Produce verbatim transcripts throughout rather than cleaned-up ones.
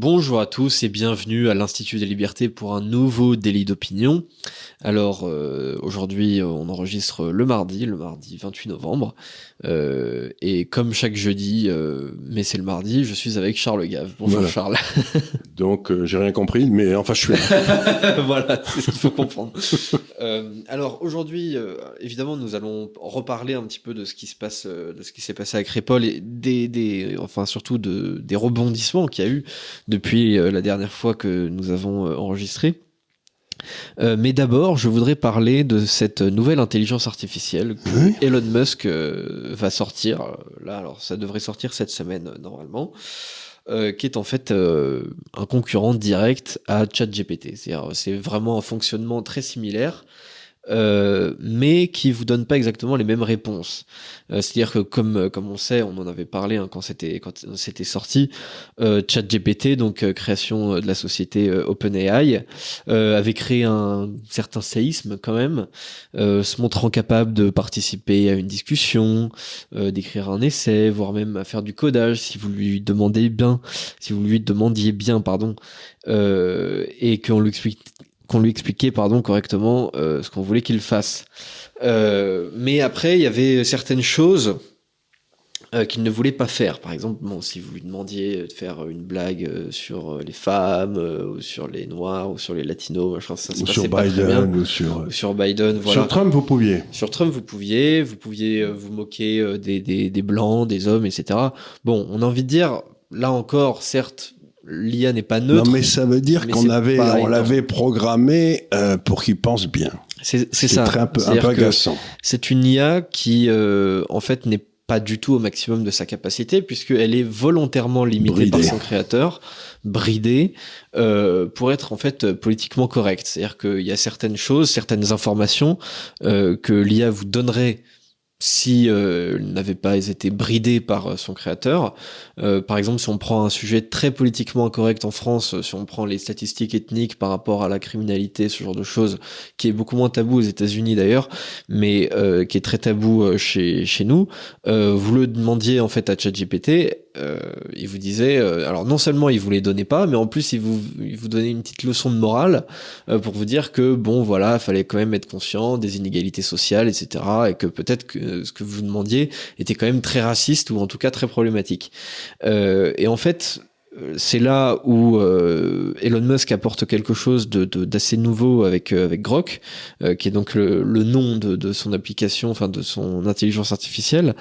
Bonjour à tous et bienvenue à l'Institut des Libertés pour un nouveau délit d'opinion. Alors euh, aujourd'hui on enregistre le mardi, le mardi vingt-huit novembre, euh, et comme chaque jeudi, euh, mais c'est le mardi, je suis avec Charles Gave. Bonjour voilà. Charles. Donc euh, j'ai rien compris, mais enfin je suis là. Voilà, c'est ce qu'il faut comprendre. euh, alors aujourd'hui, euh, évidemment, nous allons reparler un petit peu de ce qui se passe, euh, de ce qui s'est passé à Crépol et des, des, enfin surtout de des rebondissements qu'il y a eu depuis euh, la dernière fois que nous avons euh, enregistré. Euh, mais d'abord, je voudrais parler de cette nouvelle intelligence artificielle que oui. Elon Musk euh, va sortir. Là, alors ça devrait sortir cette semaine euh, normalement. Euh, qui est en fait euh, un concurrent direct à ChatGPT. C'est-à-dire, c'est vraiment un fonctionnement très similaire, euh, mais qui vous donne pas exactement les mêmes réponses. Euh, c'est-à-dire que comme comme on sait, on en avait parlé hein, quand c'était quand c'était sorti, euh, ChatGPT, donc euh, création de la société euh, OpenAI, euh, avait créé un certain séisme quand même, euh, se montrant capable de participer à une discussion, euh, d'écrire un essai, voire même à faire du codage si vous lui demandez bien, si vous lui demandiez bien, pardon, euh, et qu'on lui explique qu'on lui expliquait pardon correctement euh, ce qu'on voulait qu'il fasse. Euh, mais après, il y avait certaines choses euh, qu'il ne voulait pas faire. Par exemple, bon, si vous lui demandiez de faire une blague euh, sur les femmes, euh, ou sur les Noirs, ou sur les Latinos, je pense que ça se ou passait sur pas Biden, très bien. Ou sur... Ou sur Biden, voilà. Sur Trump, vous pouviez. Sur Trump, vous pouviez. Vous pouviez euh, vous moquer euh, des, des, des Blancs, des hommes, et cetera. Bon, on a envie de dire, là encore, certes, l'I A n'est pas neutre. Non, mais ça veut dire qu'on avait, on l'avait programmé euh, pour qu'il pense bien. C'est, c'est ça. C'est un peu, un peu agaçant. C'est une I A qui, euh, en fait, n'est pas du tout au maximum de sa capacité, puisqu'elle est volontairement limitée bridée par son créateur, bridée, euh, pour être en fait politiquement correcte. C'est-à-dire qu'il y a certaines choses, certaines informations euh, que l'I A vous donnerait si euh, elle n'avait pas été bridée par son créateur. Euh, par exemple, si on prend un sujet très politiquement incorrect en France, si on prend les statistiques ethniques par rapport à la criminalité, ce genre de choses, qui est beaucoup moins tabou aux États-Unis d'ailleurs, mais euh, qui est très tabou chez chez nous, euh, vous le demandiez en fait à ChatGPT, euh, il vous disait, euh, alors non seulement il vous les donnait pas, mais en plus il vous il vous donnait une petite leçon de morale euh, pour vous dire que bon voilà, fallait quand même être conscient des inégalités sociales, et cetera, et que peut-être que ce que vous demandiez était quand même très raciste ou en tout cas très problématique. Euh, et en fait, c'est là où euh, Elon Musk apporte quelque chose de, de d'assez nouveau avec euh, avec Grok, euh, qui est donc le, le nom de, de son application, enfin de son intelligence artificielle.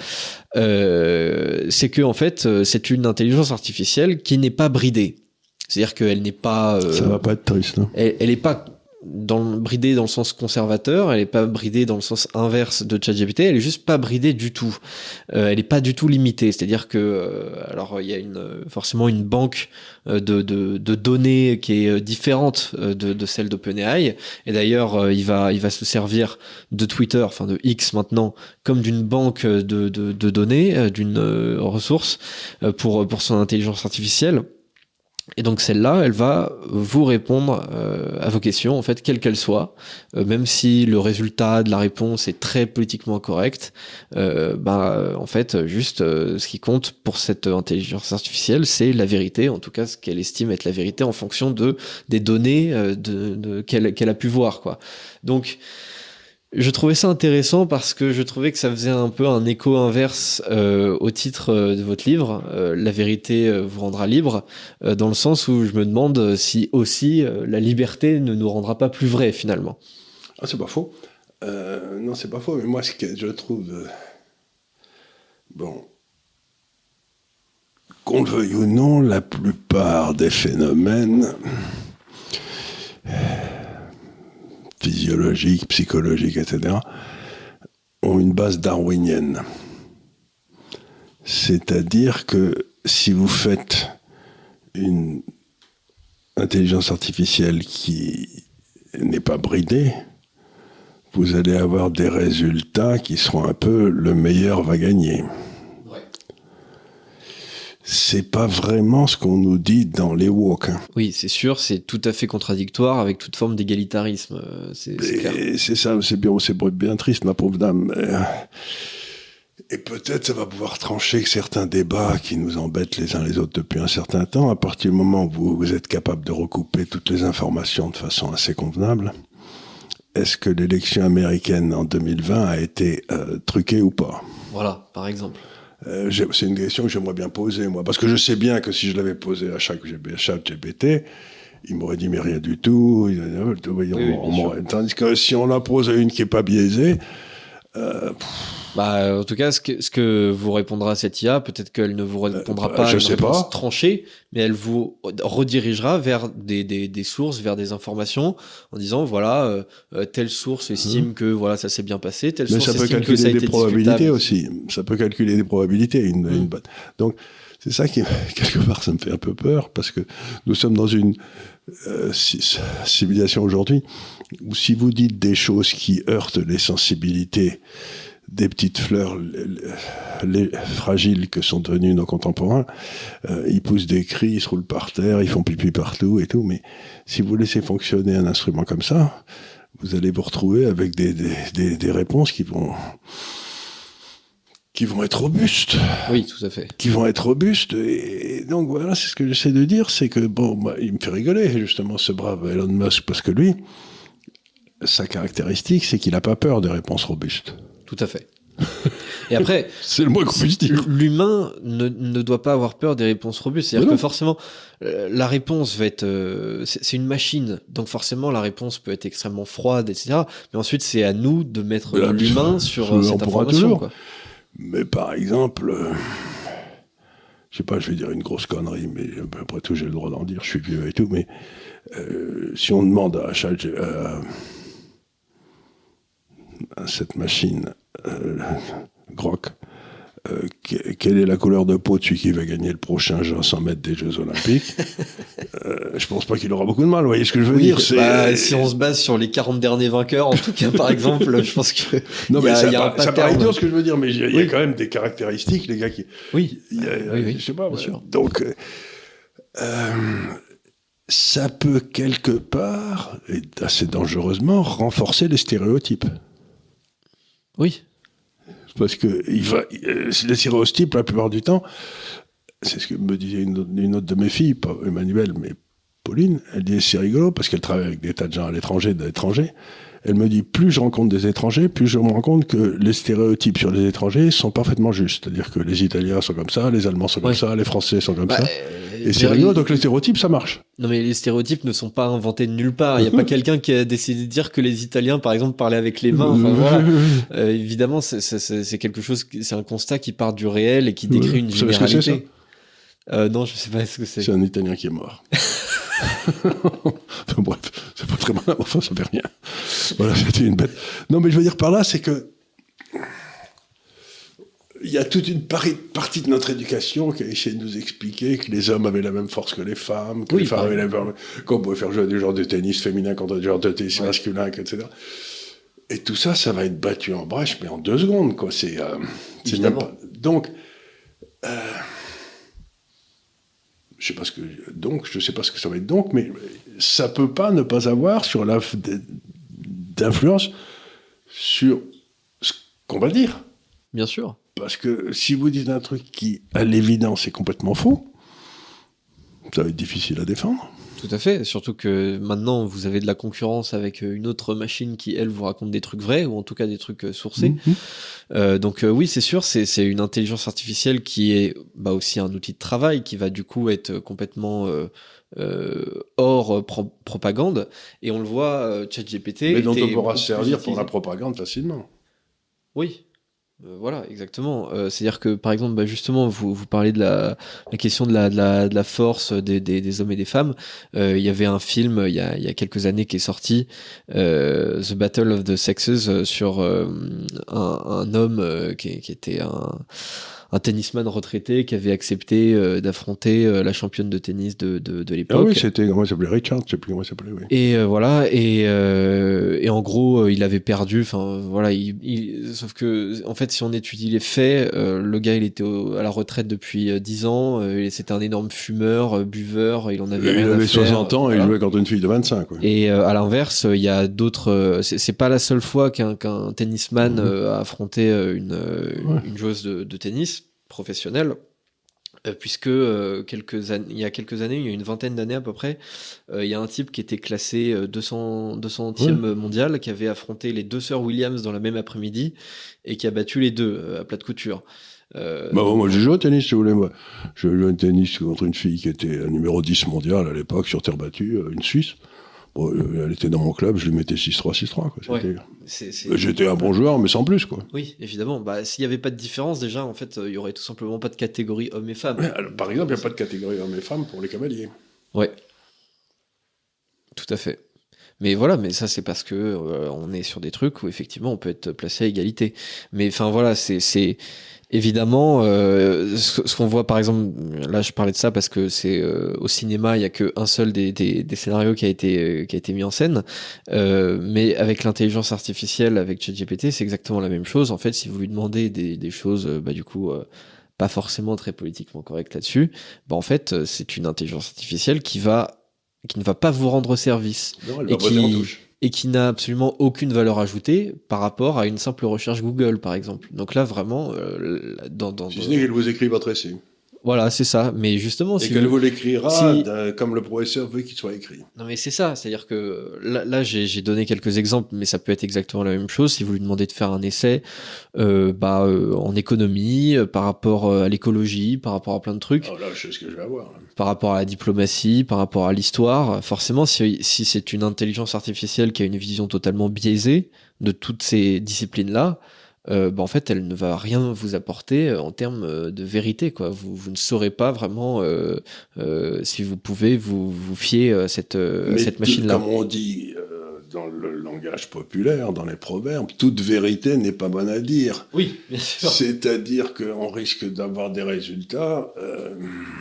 Euh, c'est que en fait, c'est une intelligence artificielle qui n'est pas bridée. C'est-à-dire qu'elle n'est pas. Euh, Ça va pas être triste, non ? Elle, elle est pas dans bridée dans le sens conservateur, elle est pas bridée dans le sens inverse de ChatGPT, elle est juste pas bridée du tout. Euh, elle est pas du tout limitée, c'est-à-dire que euh, alors il y a une forcément une banque de de de données qui est différente de de celle d'OpenAI, et d'ailleurs euh, il va il va se servir de Twitter, enfin de X maintenant, comme d'une banque de de de données, d'une euh, ressource euh, pour pour son intelligence artificielle. Et donc celle-là, elle va vous répondre euh, à vos questions, en fait, quelles qu'elles soient, euh, même si le résultat de la réponse est très politiquement correct. Euh, bah, en fait, juste euh, ce qui compte pour cette intelligence artificielle, c'est la vérité, en tout cas ce qu'elle estime être la vérité en fonction de des données euh, de, de qu'elle qu'elle a pu voir, quoi. Donc je trouvais ça intéressant parce que je trouvais que ça faisait un peu un écho inverse euh, au titre euh, de votre livre, euh, La vérité euh, vous rendra libre, euh, dans le sens où je me demande si aussi euh, la liberté ne nous rendra pas plus vrais finalement. Ah, c'est pas faux. Euh, non, c'est pas faux, mais moi, ce que je trouve... Euh, bon... Qu'on le veuille ou non, la plupart des phénomènes... physiologiques, psychologiques, et cetera, ont une base darwinienne. C'est-à-dire que si vous faites une intelligence artificielle qui n'est pas bridée, vous allez avoir des résultats qui seront un peu le meilleur va gagner. C'est pas vraiment ce qu'on nous dit dans les woke. Hein. Oui, c'est sûr, c'est tout à fait contradictoire avec toute forme d'égalitarisme. C'est, c'est clair. C'est ça, c'est bien, c'est bien triste, ma pauvre dame. Et peut-être ça va pouvoir trancher certains débats qui nous embêtent les uns les autres depuis un certain temps. À partir du moment où vous, vous êtes capable de recouper toutes les informations de façon assez convenable, est-ce que l'élection américaine en deux mille vingt a été euh, truquée ou pas? Voilà, par exemple. Euh, c'est une question que j'aimerais bien poser, moi. Parce que je sais bien que si je l'avais posé à chaque G P T, il m'aurait dit, mais rien du tout. Il, oui, oui, on, on, tandis que si on la pose à une qui n'est pas biaisée... Euh, bah, en tout cas, ce que, ce que vous répondra cette I A, peut-être qu'elle ne vous répondra euh, pas je à une sais réponse pas. tranchée, mais elle vous redirigera vers des, des, des sources, vers des informations, en disant, voilà, euh, telle source estime mmh. que voilà, ça s'est bien passé, telle mais source ça estime peut calculer que ça a des été probabilités discutable. aussi. Ça peut calculer des probabilités. Une, mmh. une bonne. Donc, c'est ça qui, quelque part, ça me fait un peu peur, parce que nous sommes dans une euh, civilisation aujourd'hui où si vous dites des choses qui heurtent les sensibilités des petites fleurs les, les, fragiles que sont devenus nos contemporains, euh, ils poussent des cris, ils se roulent par terre, ils font pipi partout et tout, mais si vous laissez fonctionner un instrument comme ça, vous allez vous retrouver avec des, des, des, des réponses qui vont... qui vont être robustes. Oui, tout à fait. Qui vont être robustes. Et donc voilà, c'est ce que j'essaie de dire, c'est que, bon, bah, il me fait rigoler, justement, ce brave Elon Musk, parce que lui, sa caractéristique, c'est qu'il n'a pas peur des réponses robustes. Tout à fait. Et après, c'est le moins qu'on puisse dire. L'humain ne, ne doit pas avoir peur des réponses robustes. C'est-à-dire que forcément, euh, la réponse va être... Euh, c'est, c'est une machine, donc forcément, la réponse peut être extrêmement froide, et cetera. Mais ensuite, c'est à nous de mettre là, l'humain sur euh, cette information. Quoi. Mais par exemple... Euh... Je sais pas, je vais dire une grosse connerie, mais après tout, j'ai le droit d'en dire, je suis vieux et tout, mais euh, si on demande à, à, à cette machine, euh, Grok, euh, quelle est la couleur de peau de celui qui va gagner le prochain cent mètres des Jeux Olympiques, euh, je pense pas qu'il aura beaucoup de mal, vous voyez ce que je veux oui, dire c'est... Bah, si on se base sur les quarante derniers vainqueurs, en tout cas, par exemple, je pense que... Non, mais y a, ça, y a ça paraît dur ce que je veux dire, mais il y, y oui. a quand même des caractéristiques, les gars, qui... Oui, y a, oui, oui, je sais pas, bien ouais. sûr. Donc, euh, ça peut quelque part, et assez dangereusement, renforcer les stéréotypes. Oui. Parce que il va, les stéréotypes, la plupart du temps, c'est ce que me disait une, une autre de mes filles, pas Emmanuelle, mais Pauline, elle dit c'est rigolo parce qu'elle travaille avec des tas de gens à l'étranger, d'étrangers. Elle me dit, plus je rencontre des étrangers, plus je me rends compte que les stéréotypes sur les étrangers sont parfaitement justes. C'est-à-dire que les Italiens sont comme ça, les Allemands sont comme ouais. ça, les Français sont comme bah, ça. Euh, et c'est rigolo, donc les stéréotypes, ça marche. Non mais les stéréotypes ne sont pas inventés de nulle part. Il n'y a pas quelqu'un qui a décidé de dire que les Italiens, par exemple, parlaient avec les mains. Enfin, voilà. euh, évidemment, c'est, c'est, c'est quelque chose, c'est un constat qui part du réel et qui décrit ouais. une généralité. Vous savez ce que c'est, ça euh, non, je sais pas ce que c'est. C'est un Italien qui est mort. Enfin, bref, c'est pas très malin, enfin ça fait rien. Voilà, c'était une bête. Non, mais je veux dire par là, c'est que il y a toute une pari- partie de notre éducation qui a essayé de nous expliquer que les hommes avaient la même force que les femmes, que oui, les femmes avaient la même... qu'on pouvait faire jouer des genres de tennis féminin contre des genres de tennis ouais. masculin, et cetera. Et tout ça, ça va être battu en brèche, mais en deux secondes, quoi. C'est, euh, c'est même pas... Donc, euh, je sais pas ce que donc, je sais pas ce que ça va être donc, mais ça peut pas ne pas avoir sur la d'influence sur ce qu'on va dire. Bien sûr. Parce que si vous dites un truc qui, à l'évidence, est complètement faux, ça va être difficile à défendre. Tout à fait, surtout que maintenant, vous avez de la concurrence avec une autre machine qui, elle, vous raconte des trucs vrais, ou en tout cas des trucs sourcés. Mmh. Euh, donc euh, oui, c'est sûr, c'est, c'est une intelligence artificielle qui est bah, aussi un outil de travail, qui va du coup être complètement euh, euh, hors pro- propagande, et on le voit, euh, ChatGPT... Mais dont on pourra se servir pour la propagande facilement. Oui. Euh, voilà, exactement. Euh, c'est-à-dire que, par exemple, bah, justement, vous, vous parlez de la, la question de la, de la, de la force des, des, des hommes et des femmes. Euh, il y avait un film, il y a, il y a quelques années, qui est sorti, euh, The Battle of the Sexes, sur euh, un, un homme euh, qui, qui était un, un tennisman retraité qui avait accepté euh, d'affronter euh, la championne de tennis de, de, de l'époque. Ah oui, c'était, comment il s'appelait, Richard, je sais plus comment il s'appelait, oui. Et euh, voilà, et, euh, et en gros, euh, il avait perdu, enfin voilà, il, il, sauf que, en fait, si on étudie les faits, euh, le gars, il était au, à la retraite depuis euh, dix ans, euh, c'était un énorme fumeur, euh, buveur, il en avait Et rien il avait à faire, soixante ans voilà. et il jouait contre une fille de vingt-cinq, quoi. Et euh, à l'inverse, il y a d'autres. Euh, c'est, c'est pas la seule fois qu'un, qu'un tennisman euh, a affronté euh, une, euh, Ouais. une joueuse de, de tennis professionnelle, euh, puisque euh, quelques an- il y a quelques années, il y a une vingtaine d'années à peu près, euh, il y a un type qui était classé euh, deux cents, deux centième mondial, qui avait affronté les deux sœurs Williams dans la même après-midi et qui a battu les deux euh, à plat de couture. Euh, Bah, moi, j'ai joué au tennis, si vous voulez. Moi. J'ai joué au tennis contre une fille qui était numéro dix mondial à l'époque, sur terre battue, une Suisse. Bon, elle était dans mon club, je lui mettais six trois, six trois. Quoi. C'était... Ouais, c'est, c'est... J'étais un bon joueur, mais sans plus, quoi. Oui, évidemment. Bah, s'il n'y avait pas de différence, déjà, en fait, il y aurait tout simplement pas de catégorie hommes et femmes. Ouais, alors, par exemple, il n'y a pas de catégorie hommes et femmes pour les cavaliers. Ouais. Tout à fait. Mais voilà, mais ça c'est parce que euh, on est sur des trucs où effectivement on peut être placé à égalité. Mais enfin voilà, c'est c'est évidemment euh, ce, ce qu'on voit par exemple. Là, je parlais de ça parce que c'est euh, au cinéma, il y a que un seul des, des, des scénarios qui a été euh, qui a été mis en scène. Euh, mais avec l'intelligence artificielle, avec ChatGPT, c'est exactement la même chose. En fait, si vous lui demandez des, des choses, euh, bah du coup. Euh, pas forcément très politiquement correctes là-dessus. Bah en fait, c'est une intelligence artificielle qui va qui ne va pas vous rendre service Non, elle et va voter en qui, touche. et qui n'a absolument aucune valeur ajoutée par rapport à une simple recherche Google, par exemple. Donc là, vraiment, euh, dans, dans, Si dans- ce n'est qu'elle vous écrit votre essai. voilà, c'est ça. Mais justement, Et si qu'elle vous- vous l'écrira si- d'un- comme le professeur veut qu'il soit écrit. Non mais c'est ça, c'est-à-dire que là, là j'ai, j'ai donné quelques exemples, mais ça peut être exactement la même chose. Si vous lui demandez de faire un essai, euh, bah euh, en économie, euh, par rapport euh, à l'écologie, par rapport à plein de trucs, Alors là, je sais ce que je vais avoir. Là. par rapport à la diplomatie, par rapport à l'histoire, forcément, si, si c'est une intelligence artificielle qui a une vision totalement biaisée de toutes ces disciplines-là, euh, bah en fait, elle ne va rien vous apporter euh, en termes euh, de vérité, quoi. Vous, vous ne saurez pas vraiment euh, euh, si vous pouvez vous, vous fier à cette, euh, Mais cette tout- machine-là. comme on dit euh, dans le langage populaire, dans les proverbes, toute vérité n'est pas bonne à dire. Oui, bien sûr. C'est-à-dire qu'on risque d'avoir des résultats. euh,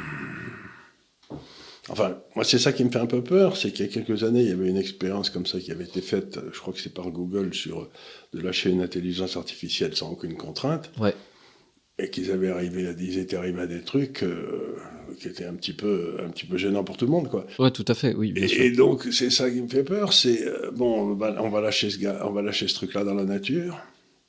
Enfin, moi, c'est ça qui me fait un peu peur, c'est qu'il y a quelques années, il y avait une expérience comme ça qui avait été faite, je crois que c'est par Google, sur de lâcher une intelligence artificielle sans aucune contrainte, Ouais. et qu'ils avaient arrivé, à, ils étaient arrivés à des trucs euh, qui étaient un petit peu, un petit peu gênants pour tout le monde, quoi. Ouais, tout à fait, oui, bien Et, sûr. et donc, c'est ça qui me fait peur, c'est euh, bon, on va, on va lâcher ce gars, on va lâcher ce truc-là dans la nature,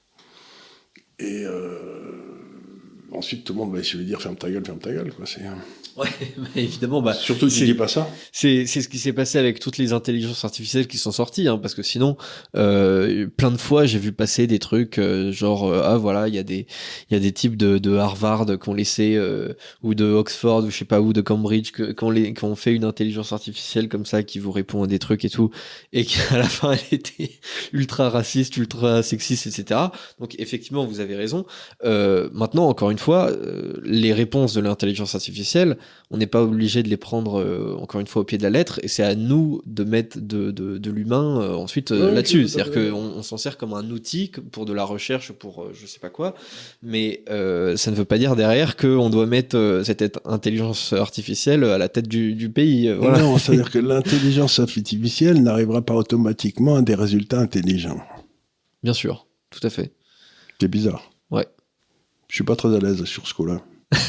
et euh, ensuite tout le monde va essayer de dire ferme ta gueule, ferme ta gueule, quoi. C'est, Ouais, mais évidemment, bah, surtout tu c'est- dis pas ça. C'est, c'est ce qui s'est passé avec toutes les intelligences artificielles qui sont sorties, hein, parce que sinon, euh, plein de fois, j'ai vu passer des trucs euh, genre euh, ah voilà, il y a des il y a des types de, de Harvard qui ont laissé euh, ou de Oxford ou je sais pas où, de Cambridge, que, qui ont les- qui ont fait une intelligence artificielle comme ça qui vous répond à des trucs et tout, et qu'à la fin elle était ultra raciste, ultra sexiste, et cetera. Donc effectivement, vous avez raison. Euh, maintenant, encore une fois, euh, les réponses de l'intelligence artificielle, on n'est pas obligé de les prendre euh, encore une fois au pied de la lettre, et c'est à nous de mettre de, de, de l'humain euh, ensuite euh, Ouais, là-dessus. tout à C'est-à-dire fait. qu'on on s'en sert comme un outil que- pour de la recherche, pour euh, je sais pas quoi, mais euh, ça ne veut pas dire derrière qu'on doit mettre euh, cette ét- intelligence artificielle à la tête du, du pays. euh, voilà. Non, c'est-à-dire que l'intelligence artificielle n'arrivera pas automatiquement à des résultats intelligents. Bien sûr, tout à fait. C'est bizarre. Ouais. Je suis pas très à l'aise sur ce coup-là.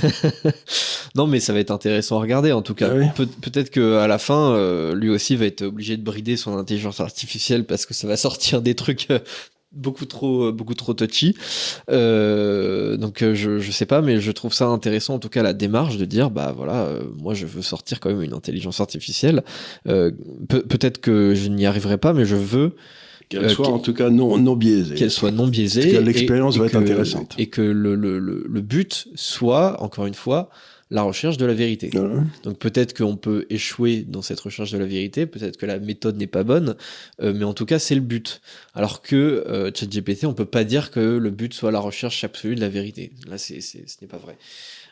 Non, mais ça va être intéressant à regarder en tout cas. Ah oui. Peut- peut-être qu'à la fin, euh, lui aussi va être obligé de brider son intelligence artificielle parce que ça va sortir des trucs euh, beaucoup trop, euh, beaucoup trop touchy. Euh, donc euh, je, je sais pas, mais je trouve ça intéressant en tout cas la démarche de dire bah voilà, euh, moi je veux sortir quand même une intelligence artificielle. Euh, peut- peut-être que je n'y arriverai pas, mais je veux Qu'elle Euh, soit qu'elle- en tout cas non, non biaisée. qu'elle soit non biaisée. Parce que l'expérience et- et va être que- intéressante. Et que le, le, le, le but soit, encore une fois, la recherche de la vérité. Voilà. Donc peut-être qu'on peut échouer dans cette recherche de la vérité, peut-être que la méthode n'est pas bonne, euh, mais en tout cas c'est le but. Alors que euh, ChatGPT, on peut pas dire que le but soit la recherche absolue de la vérité. Là, c'est, c'est, ce n'est pas vrai.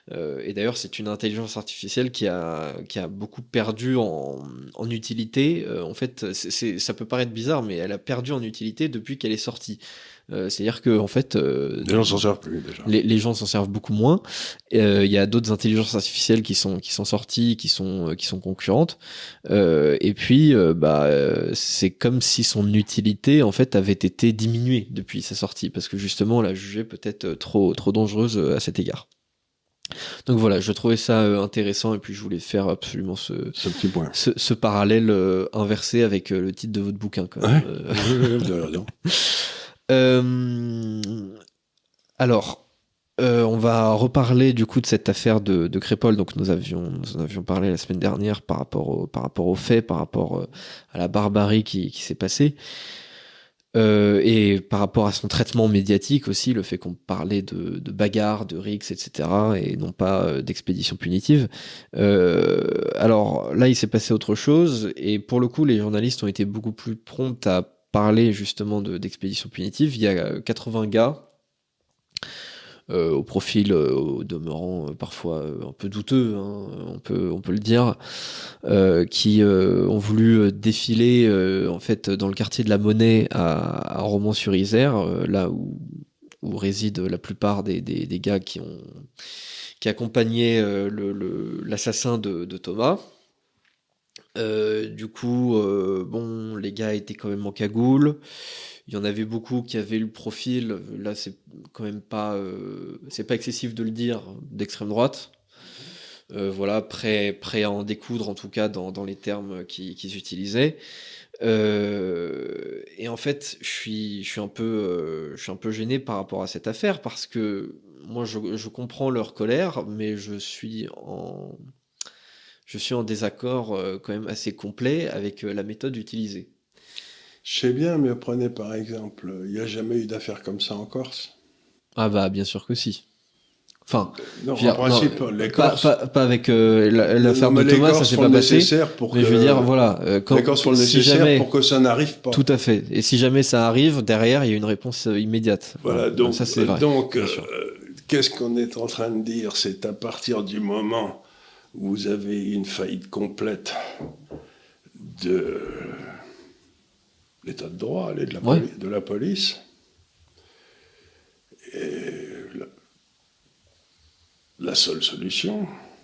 Euh, et d'ailleurs, c'est une intelligence artificielle qui a, qui a beaucoup perdu en, en utilité. Euh, en fait, c'est, c'est, ça peut paraître bizarre, mais elle a perdu en utilité depuis qu'elle est sortie. Euh, c'est-à-dire que en fait, euh, les gens s'en servent plus déjà. Les, les gens s'en servent beaucoup moins. Il euh, y a d'autres intelligences artificielles qui sont qui sont sorties, qui sont qui sont concurrentes. Euh, et puis, euh, bah, euh, c'est comme si son utilité en fait avait été diminuée depuis sa sortie, parce que justement, on l'a jugée peut-être trop trop dangereuse à cet égard. Donc voilà, je trouvais ça euh, intéressant et puis je voulais faire absolument ce, ce petit point, ce, ce parallèle euh, inversé avec euh, le titre de votre bouquin. Quand même. Ouais. Euh... Vous avez raison. euh... Alors, euh, on va reparler du coup de cette affaire de, de Crépol. Donc nous avions, nous en avions parlé la semaine dernière par rapport au, par rapport aux faits, par rapport euh, à la barbarie qui, qui s'est passée. Euh, et par rapport à son traitement médiatique aussi, le fait qu'on parlait de, de bagarres, de rixes, et cetera, et non pas euh, d'expéditions punitives. Euh, alors là, il s'est passé autre chose, et pour le coup, les journalistes ont été beaucoup plus prompts à parler justement de, d'expéditions punitives. Il y a quatre-vingts gars, euh, au profil euh, au demeurant euh, parfois euh, un peu douteux, hein, on peut on peut le dire, euh, qui euh, ont voulu défiler euh, en fait dans le quartier de la Monnaie à, à Romans-sur-Isère, euh, là où où résident la plupart des, des des gars qui ont qui accompagnaient euh, le, le l'assassin de, de Thomas. Euh, du coup, euh, bon, les gars étaient quand même en cagoule. Il y en avait beaucoup qui avaient le profil, là c'est quand même pas, euh, c'est pas excessif de le dire, d'extrême droite. Euh, voilà, prêt, prêt à en découdre en tout cas dans, dans les termes qu'ils, qu'ils utilisaient. Euh, et en fait, je suis, je suis un peu, euh, je suis un peu gêné par rapport à cette affaire parce que moi je, je comprends leur colère, mais je suis en, je suis en désaccord euh, quand même assez complet avec euh, la méthode utilisée. Je sais bien, mais prenez par exemple, il n'y a jamais eu d'affaire comme ça en Corse. Ah bah bien sûr que si. Enfin, non, dire, en principe, non, les pas, Corses, pas, pas avec euh, la, l'affaire non, de Thomas, ça s'est pas passé. Pour mais que, je veux dire, voilà, euh, quand, les Corses font le si nécessaire jamais, pour que ça n'arrive pas. Tout à fait. Et si jamais ça arrive, derrière, il y a une réponse euh, immédiate. Voilà, voilà. donc, ça c'est vrai. Donc, euh, qu'est-ce qu'on est en train de dire? C'est à partir du moment où vous avez une faillite complète de l'état de droit, de la, ouais. poli- de la police, et la, la seule solution,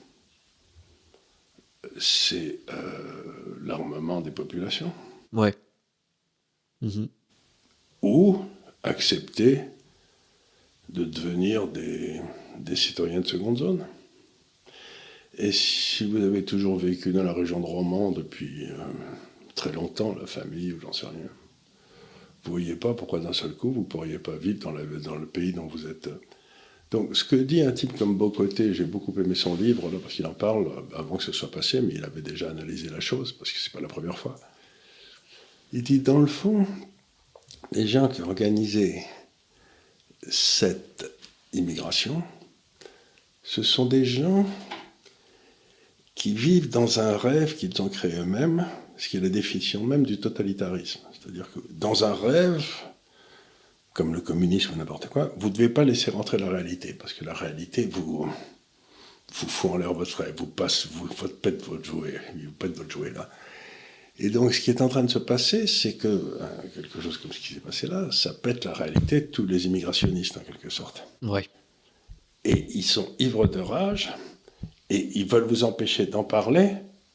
c'est euh, l'armement des populations. Ouais. Mmh. Ou accepter de devenir des, des citoyens de seconde zone. Et si vous avez toujours vécu dans la région de Romans depuis euh, très longtemps, la famille ou j'en sais rien, vous ne voyez pas pourquoi d'un seul coup vous ne pourriez pas vivre dans, la, dans le pays dont vous êtes. Donc ce que dit un type comme Bocoté, j'ai beaucoup aimé son livre, là, parce qu'il en parle avant que ce soit passé, mais il avait déjà analysé la chose, parce que ce n'est pas la première fois. Il dit, dans le fond, les gens qui ont organisé cette immigration, ce sont des gens qui vivent dans un rêve qu'ils ont créé eux-mêmes, ce qui est la définition même du totalitarisme. C'est-à-dire que dans un rêve, comme le communisme ou n'importe quoi, vous ne devez pas laisser rentrer la réalité, parce que la réalité vous, vous fout en l'air votre rêve, vous passe, vous, vous pète votre jouet, vous pète votre jouet là. Et donc, ce qui est en train de se passer, c'est que, hein, quelque chose comme ce qui s'est passé là, ça pète la réalité de tous les immigrationnistes, en quelque sorte. Ouais. Et ils sont ivres de rage, et ils veulent vous empêcher d'en parler,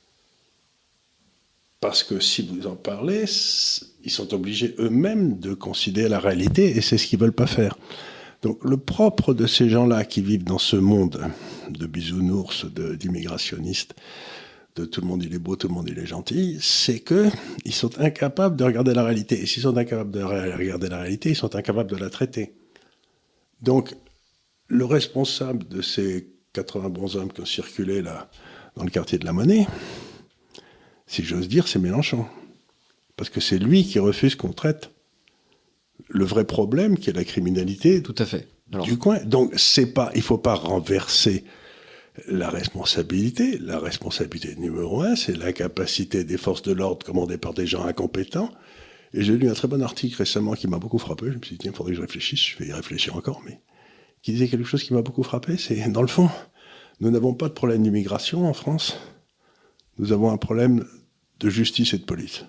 parce que si vous en parlez, ils sont obligés eux-mêmes de considérer la réalité, et c'est ce qu'ils ne veulent pas faire. Donc, le propre de ces gens-là qui vivent dans ce monde de bisounours, de, d'immigrationnistes, de tout le monde il est beau, tout le monde il est gentil, c'est qu'ils sont incapables de regarder la réalité. Et s'ils sont incapables de regarder la réalité, ils sont incapables de la traiter. Donc, le responsable de ces quatre-vingts bons hommes qui ont circulé là, dans le quartier de la Monnaie, si j'ose dire, c'est Mélenchon. Parce que c'est lui qui refuse qu'on traite le vrai problème, qui est la criminalité Tout à fait. Alors... du coin. Donc, c'est pas, il ne faut pas renverser la responsabilité. La responsabilité numéro un, c'est l'incapacité des forces de l'ordre commandées par des gens incompétents. Et j'ai lu un très bon article récemment qui m'a beaucoup frappé. Je me suis dit, tiens, il faudrait que je réfléchisse. Je vais y réfléchir encore, mais qui disait quelque chose qui m'a beaucoup frappé. C'est, dans le fond, Nous n'avons pas de problème d'immigration en France. Nous avons un problème de justice et de police.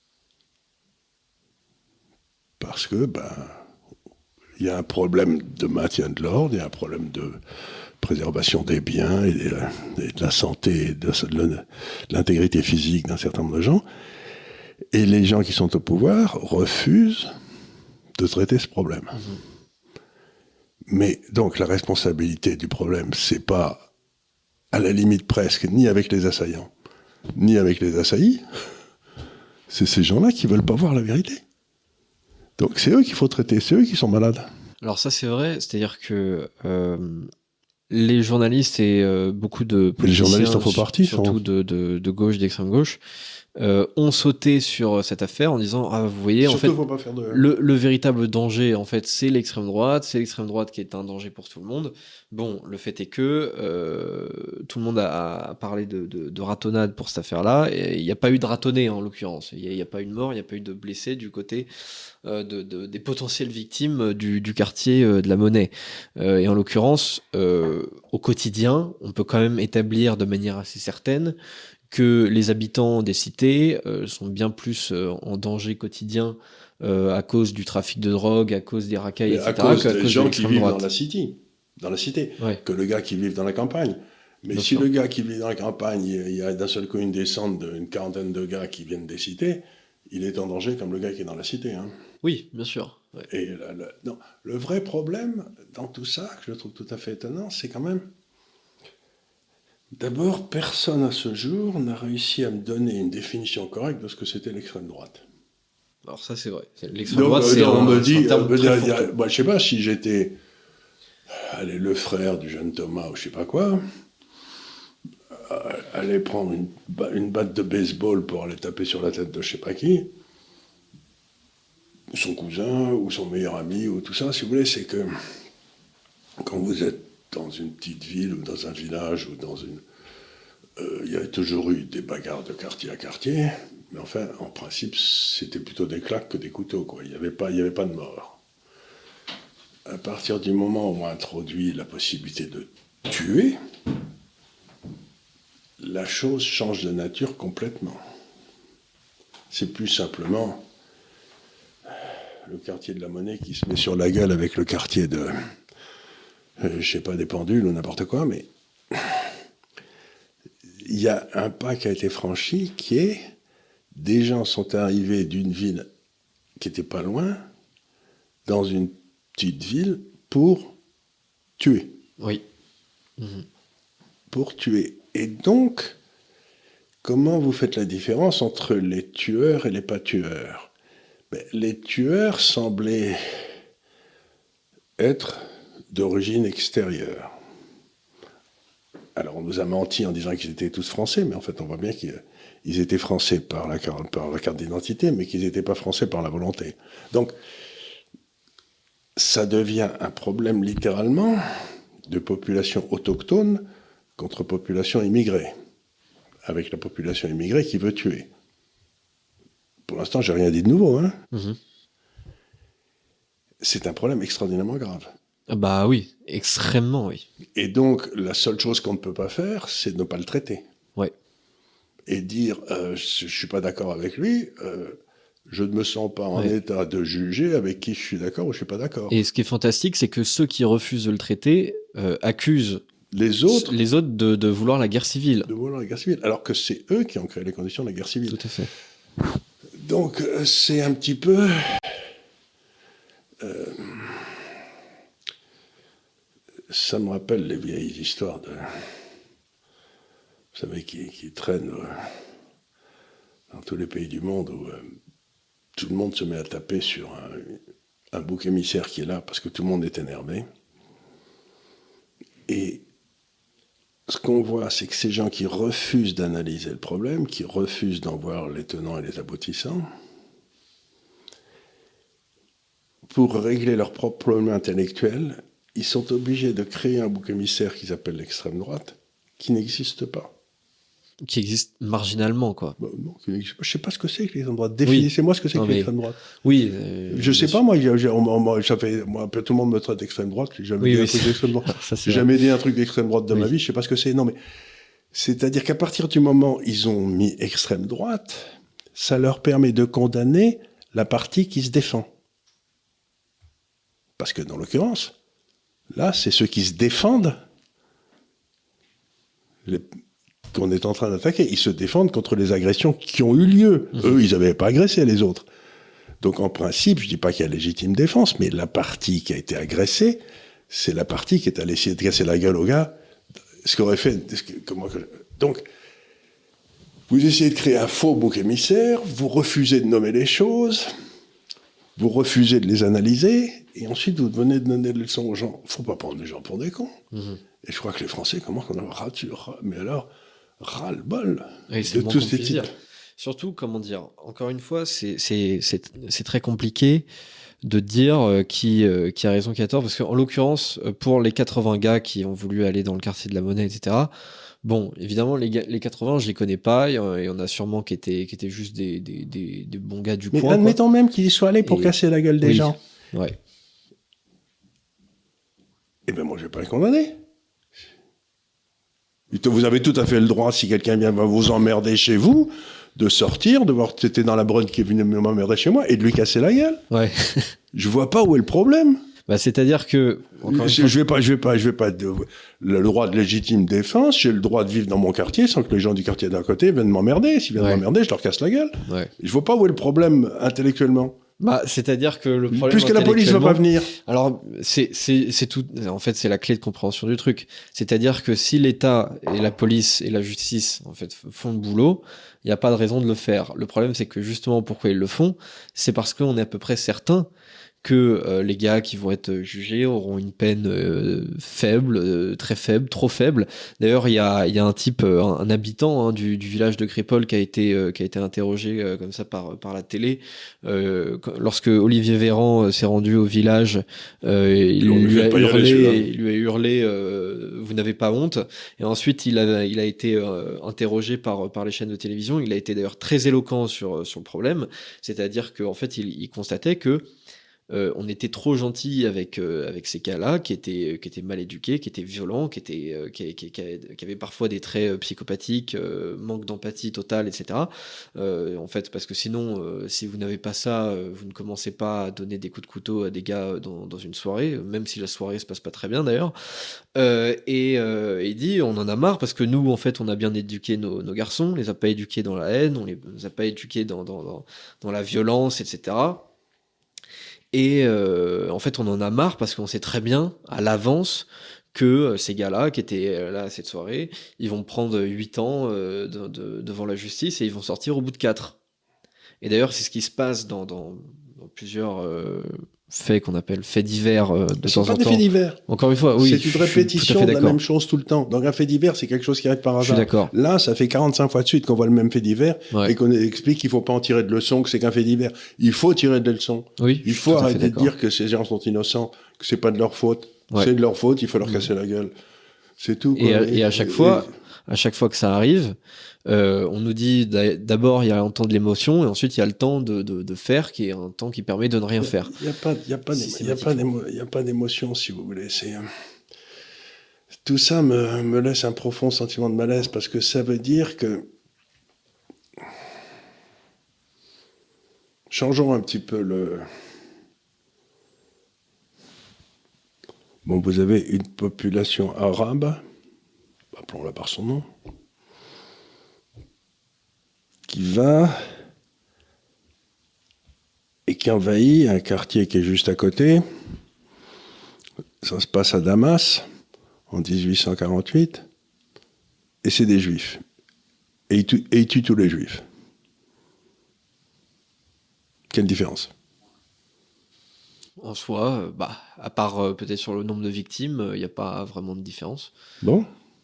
Parce que, ben, il y a un problème de maintien de l'ordre, il y a un problème de préservation des biens et de, et de la santé et de, de l'intégrité physique d'un certain nombre de gens. Et les gens qui sont au pouvoir refusent de traiter ce problème. Mmh. Mais donc la responsabilité du problème, c'est pas à la limite presque ni avec les assaillants, ni avec les assaillis. C'est ces gens-là qui veulent pas voir la vérité. Donc c'est eux qu'il faut traiter, c'est eux qui sont malades. Alors ça c'est vrai, c'est-à-dire que euh, les journalistes et euh, beaucoup de politiciens, les journalistes en font partie, surtout sont... de, de, de gauche, d'extrême gauche, Euh, ont sauté sur cette affaire en disant ah vous voyez Surtout, en fait faut pas faire de... le, le véritable danger en fait c'est l'extrême droite, c'est l'extrême droite qui est un danger pour tout le monde. Bon, le fait est que euh, tout le monde a, a parlé de, de, de ratonnade pour cette affaire-là et il n'y a pas eu de ratonné en l'occurrence. Il n'y a, a pas eu de mort, il n'y a pas eu de blessés du côté euh, de, de, des potentielles victimes du, du quartier euh, de la Monnaie. Euh, et en l'occurrence, euh, au quotidien, on peut quand même établir de manière assez certaine que les habitants des cités euh, sont bien plus euh, en danger quotidien euh, à cause du trafic de drogue, à cause des racailles, mais et cetera. À cause qu'à des cause gens de qui vivent droite. dans la cité, dans la cité, ouais. que le gars qui vit dans la campagne. Mais bien si sûr. Le gars qui vit dans la campagne, il y a d'un seul coup une descente d'une quarantaine de gars qui viennent des cités, il est en danger comme le gars qui est dans la cité. Hein. Oui, bien sûr. Ouais. Et la, la, non, le vrai problème dans tout ça, que je trouve tout à fait étonnant, c'est quand même... D'abord, personne à ce jour n'a réussi à me donner une définition correcte de ce que c'était l'extrême droite. Alors ça, c'est vrai. L'extrême droite, c'est on un, me dit, un terme euh, très dire, bah, je sais pas, si j'étais allez, le frère du jeune Thomas ou je sais pas quoi, euh, aller prendre une, une batte de baseball pour aller taper sur la tête de je sais pas qui, son cousin ou son meilleur ami ou tout ça, si vous voulez, c'est que quand vous êtes dans une petite ville ou dans un village ou dans une... Euh, il y a toujours eu des bagarres de quartier à quartier, mais enfin, en principe, c'était plutôt des claques que des couteaux, quoi. Il n'y avait pas, il n'y avait pas de mort. À partir du moment où on a introduit la possibilité de tuer, la chose change de nature complètement. C'est plus simplement le quartier de la Monnaie qui se met sur la gueule avec le quartier de... Euh, je sais pas, des pendules ou n'importe quoi, mais il y a un pas qui a été franchi qui est des gens sont arrivés d'une ville qui était pas loin dans une petite ville pour tuer. Oui. Mmh. Pour tuer. Et donc, comment vous faites la différence entre les tueurs et les pas tueurs ? Ben, les tueurs semblaient être d'origine extérieure. Alors on nous a menti en disant qu'ils étaient tous français, mais en fait on voit bien qu'ils étaient français par la, par la carte d'identité, mais qu'ils n'étaient pas français par la volonté. Donc ça devient un problème littéralement de population autochtone contre population immigrée, avec la population immigrée qui veut tuer. Pour l'instant, j'ai rien dit de nouveau. Hein. Mmh. C'est un problème extraordinairement grave. Bah oui, extrêmement, oui. Et donc, la seule chose qu'on ne peut pas faire, c'est de ne pas le traiter. Ouais. Et dire, euh, je ne suis pas d'accord avec lui, euh, je ne me sens pas en ouais. état de juger avec qui je suis d'accord ou je ne suis pas d'accord. Et ce qui est fantastique, c'est que ceux qui refusent de le traiter euh, accusent les autres, les autres de, de vouloir la guerre civile. De vouloir la guerre civile, alors que c'est eux qui ont créé les conditions de la guerre civile. Tout à fait. Donc, euh, c'est un petit peu... Euh, ça me rappelle les vieilles histoires de... Vous savez, qui, qui traînent euh, dans tous les pays du monde où euh, tout le monde se met à taper sur un, un bouc émissaire qui est là parce que tout le monde est énervé. Et ce qu'on voit, c'est que ces gens qui refusent d'analyser le problème, qui refusent d'en voir les tenants et les aboutissants, pour régler leurs propres problèmes intellectuels, ils sont obligés de créer un bouc émissaire qu'ils appellent l'extrême droite, qui n'existe pas. qui existe marginalement, quoi. Bah, non, je ne sais pas ce que c'est que l'extrême droite. Définissez-moi oui. ce que c'est non, que mais... l'extrême droite. Oui. Euh, je ne sais pas, moi, j'ai, j'ai, moi, ça fait, moi, tout le monde me traite d'extrême droite. J'ai jamais oui, dit oui, un truc d'extrême droite. Ça, j'ai jamais dit un truc d'extrême droite de oui. ma vie. Je ne sais pas ce que c'est. Non, mais c'est-à-dire qu'à partir du moment où ils ont mis extrême droite, ça leur permet de condamner la partie qui se défend. Parce que dans l'occurrence, là, c'est ceux qui se défendent les... qu'on est en train d'attaquer. Ils se défendent contre les agressions qui ont eu lieu. Mmh. Eux, ils n'avaient pas agressé les autres. Donc, en principe, je ne dis pas qu'il y a légitime défense, mais la partie qui a été agressée, c'est la partie qui est allée essayer de casser la gueule au gars. Ce qu'aurait fait... Ce que, comment, donc, vous essayez de créer un faux bouc émissaire, vous refusez de nommer les choses, vous refusez de les analyser, et ensuite, vous venez de donner des leçons aux gens. Il ne faut pas prendre les gens pour des cons. Mmh. Et je crois que les Français commencent à avoir rature. Mais alors... ras-le-bol oui, de tous ces types. Surtout, comment dire, encore une fois, c'est, c'est, c'est, c'est très compliqué de dire euh, qui, euh, qui a raison, qui a tort, parce qu'en l'occurrence, pour les quatre-vingts gars qui ont voulu aller dans le quartier de la Monnaie, et cetera, bon, évidemment, les, gars, les quatre-vingts, je les connais pas, il y en a sûrement qui étaient, qui étaient juste des, des, des, des bons gars du Mais coin. Mais admettons quoi. Même qu'ils soient allés pour et... casser la gueule des oui. gens. Ouais. Eh bien, moi, je vais pas les condamner. Vous avez tout à fait le droit, si quelqu'un vient vous emmerder chez vous, de sortir, de voir que c'était dans la brune qui est venu m'emmerder chez moi, et de lui casser la gueule. Ouais. Je vois pas où est le problème. Bah, c'est-à-dire que... Encore je, fois... je vais pas, je vais pas, je vais pas... De, le droit de légitime défense, j'ai le droit de vivre dans mon quartier sans que les gens du quartier d'à côté viennent m'emmerder. S'ils viennent ouais. m'emmerder, je leur casse la gueule. Ouais. Je vois pas où est le problème intellectuellement. Bah, c'est-à-dire que le problème. Puisque la police va pas venir. Alors, c'est, c'est, c'est tout, en fait, c'est la clé de compréhension du truc. C'est-à-dire que si l'État et la police et la justice, en fait, font le boulot, il n'y a pas de raison de le faire. Le problème, c'est que justement, pourquoi ils le font, c'est parce qu'on est à peu près certain que euh, les gars qui vont être jugés auront une peine euh, faible, euh, très faible, trop faible. D'ailleurs, il y a, y a un type, euh, un, un habitant hein, du, du village de Crépol qui a été, euh, qui a été interrogé euh, comme ça par, par la télé. Euh, lorsque Olivier Véran euh, s'est rendu au village, euh, il, lui lui a hurlé, il lui a hurlé euh, vous n'avez pas honte. Et ensuite, il a, il a été euh, interrogé par, par les chaînes de télévision. Il a été d'ailleurs très éloquent sur, sur le problème. C'est-à-dire qu'en fait, il, il constatait que Euh, on était trop gentil avec euh, avec ces cas-là qui étaient qui étaient mal éduqués, qui étaient violents, qui étaient euh, qui, qui, qui, qui avaient parfois des traits euh, psychopathiques, euh, manque d'empathie totale, et cetera. Euh, en fait, parce que sinon, euh, si vous n'avez pas ça, euh, vous ne commencez pas à donner des coups de couteau à des gars dans dans une soirée, même si la soirée se passe pas très bien d'ailleurs. Euh, et euh, il dit, on en a marre parce que nous, en fait, on a bien éduqué nos, nos garçons, on les a pas éduqués dans la haine, on les a pas éduqués dans dans dans, dans la violence, et cetera. Et euh, en fait, on en a marre parce qu'on sait très bien à l'avance que euh, ces gars-là, qui étaient là à cette soirée, ils vont prendre huit ans euh, de, de, devant la justice et ils vont sortir au bout de quatre. Et d'ailleurs, c'est ce qui se passe dans, dans, dans plusieurs euh, faits qu'on appelle faits divers euh, de temps en temps. Ce sont pas des faits divers. Encore une fois, oui. C'est une répétition de la même chose tout le temps. Donc un fait divers, c'est quelque chose qui arrive par hasard. Je suis d'accord. Là, ça fait quarante-cinq fois de suite qu'on voit le même fait divers ouais. et qu'on explique qu'il faut pas en tirer de leçon, que c'est qu'un fait divers. Il faut tirer des leçons. Oui. Il faut arrêter de dire que ces gens sont innocents, que c'est pas de leur faute. Ouais. C'est de leur faute, il faut leur mmh. casser la gueule. C'est tout. Quoi. Et, à, et à chaque et, fois, et... à chaque fois que ça arrive, Euh, on nous dit d'abord il y a un temps de l'émotion et ensuite il y a le temps de, de, de faire qui est un temps qui permet de ne rien faire. Il n'y a pas, il y a pas, il y a pas, il y a pas d'émotion si vous voulez. C'est tout ça me, me laisse un profond sentiment de malaise parce que ça veut dire que changeons un petit peu le. Bon, vous avez une population arabe, appelons-la par son nom, qui va et qui envahit un quartier qui est juste à côté. Ça se passe à Damas en dix-huit cent quarante-huit et c'est des juifs. Et ils tuent, et ils tuent tous les juifs. Quelle différence ? En soi, bah, à part euh, peut-être sur le nombre de victimes, il n'y a pas vraiment de différence. Bon.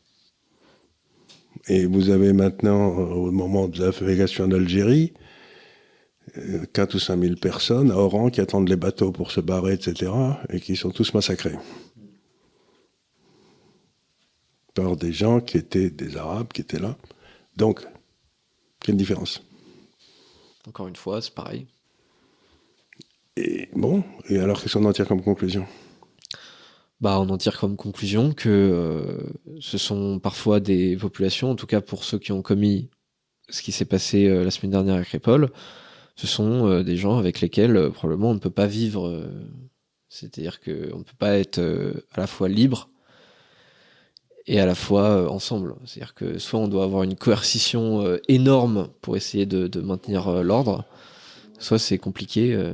Et vous avez maintenant, au moment de la navigation d'Algérie, quatre ou cinq mille personnes à Oran qui attendent les bateaux pour se barrer, et cetera, et qui sont tous massacrés. Par des gens qui étaient des Arabes, qui étaient là, Donc, quelle différence? Encore une fois, c'est pareil. Et bon, et alors qu'est-ce qu'on en tire comme conclusion? Bah, on en tire comme conclusion que euh, ce sont parfois des populations, en tout cas pour ceux qui ont commis ce qui s'est passé euh, la semaine dernière à Crépol, ce sont euh, des gens avec lesquels euh, probablement on ne peut pas vivre. Euh, c'est-à-dire qu'on ne peut pas être euh, à la fois libre et à la fois euh, ensemble. C'est-à-dire que soit on doit avoir une coercition euh, énorme pour essayer de, de maintenir euh, l'ordre, soit c'est compliqué. Euh...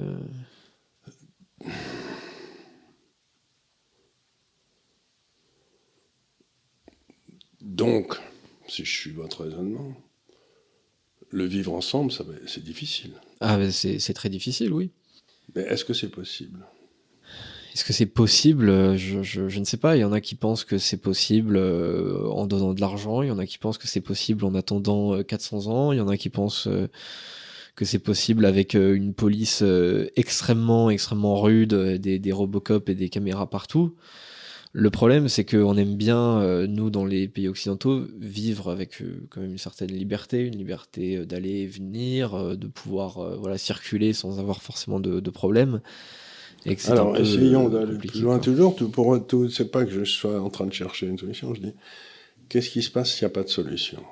Donc, si je suis votre raisonnement, le vivre ensemble, ça va- c'est difficile. Ah, ben c'est, c'est très difficile, oui. Mais est-ce que c'est possible? Est-ce que c'est possible? je, je, je ne sais pas. Il y en a qui pensent que c'est possible euh, en donnant de l'argent. Il y en a qui pensent que c'est possible en attendant euh, quatre cents ans. Il y en a qui pensent euh, que c'est possible avec euh, une police euh, extrêmement, extrêmement rude, euh, des, des Robocop et des caméras partout. Le problème, c'est qu'on aime bien, euh, nous, dans les pays occidentaux, vivre avec euh, quand même une certaine liberté, une liberté euh, d'aller et venir, euh, de pouvoir euh, voilà, circuler sans avoir forcément de, de problème. Et que c'est Alors, un peu, essayons euh, d'aller compliqué, plus loin quoi. toujours. Tout, pour, tout, c'est pas que je sois en train de chercher une solution, je dis, qu'est-ce qui se passe s'il n'y a pas de solution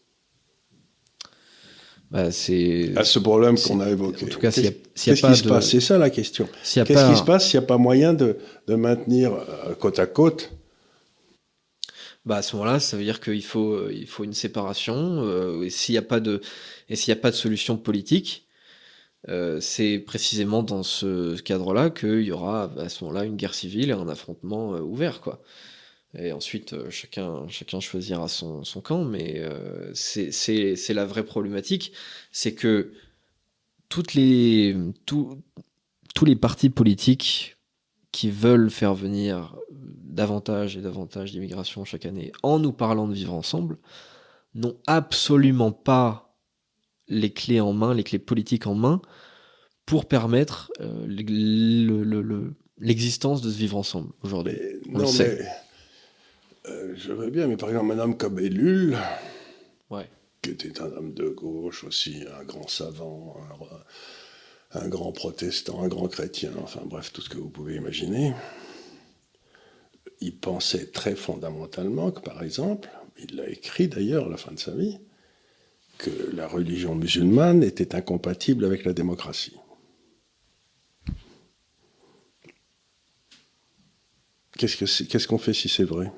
Bah, c'est... à ce problème c'est- qu'on a évoqué? En tout cas, s'il y a, Qu'est-ce s'il y a qu'est-ce pas qui se de... passe? C'est ça la question. s'il y a Qu'est-ce pas- qui se passe s'il n'y a pas moyen de, de maintenir euh, côte à côte? Bah, à ce moment-là, ça veut dire qu'il faut, euh, il faut une séparation. Euh, et s'il n'y a pas de, et s'il y a pas de solution politique, euh, c'est précisément dans ce cadre-là qu'il y aura à ce moment-là une guerre civile et un affrontement euh, ouvert, quoi. Et ensuite, euh, chacun, chacun choisira son, son camp, mais euh, c'est, c'est, c'est la vraie problématique, c'est que toutes les, tout- tous les partis politiques qui veulent faire venir davantage et davantage d'immigration chaque année en nous parlant de vivre ensemble n'ont absolument pas les clés en main, les clés politiques en main pour permettre euh, le- le- le- l'existence de ce vivre ensemble aujourd'hui. Mais, On le non, sait. mais euh, je veux bien, mais par exemple, un homme comme Ellul, Ouais. qui était un homme de gauche aussi, un grand savant, un, un grand protestant, un grand chrétien, enfin bref, tout ce que vous pouvez imaginer, il pensait très fondamentalement que, par exemple, il l'a écrit d'ailleurs à la fin de sa vie, que la religion musulmane était incompatible avec la démocratie. Qu'est-ce que c'est- qu'est-ce qu'on fait si c'est vrai?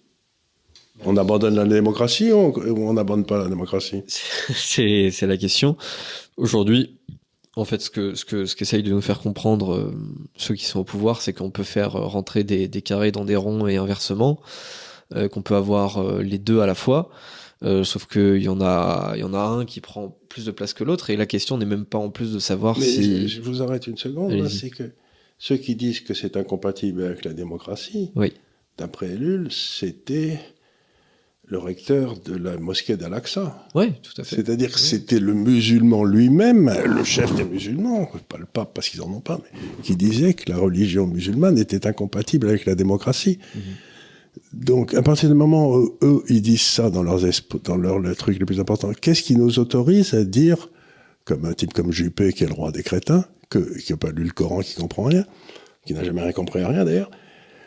On abandonne la démocratie ou on ou on n'abandonne pas la démocratie? C'est, c'est la question. Aujourd'hui, en fait, ce que ce que ce qu'essayent de nous faire comprendre euh, ceux qui sont au pouvoir, c'est qu'on peut faire euh, rentrer des, des carrés dans des ronds et inversement, euh, qu'on peut avoir euh, les deux à la fois. Euh, sauf qu'il y en a, il y en a un qui prend plus de place que l'autre, et la question n'est même pas en plus de savoir Mais si. je vous arrête une seconde, là, Allez-y. c'est que ceux qui disent que c'est incompatible avec la démocratie, Oui. d'après Ellul, c'était le recteur de la mosquée d'Al-Aqsa. Oui, tout à fait. C'est-à-dire que Oui. c'était le musulman lui-même, le chef des musulmans, pas le pape parce qu'ils en ont pas, mais qui disait que la religion musulmane était incompatible avec la démocratie. Mhm. Donc, à partir du moment où eux, ils disent ça dans leurs esp- dans leur, le truc le plus important, qu'est-ce qui nous autorise à dire, comme un type comme Juppé, qui est le roi des crétins, que, qui n'a pas lu le Coran, qui comprend rien, qui n'a jamais rien compris à rien d'ailleurs,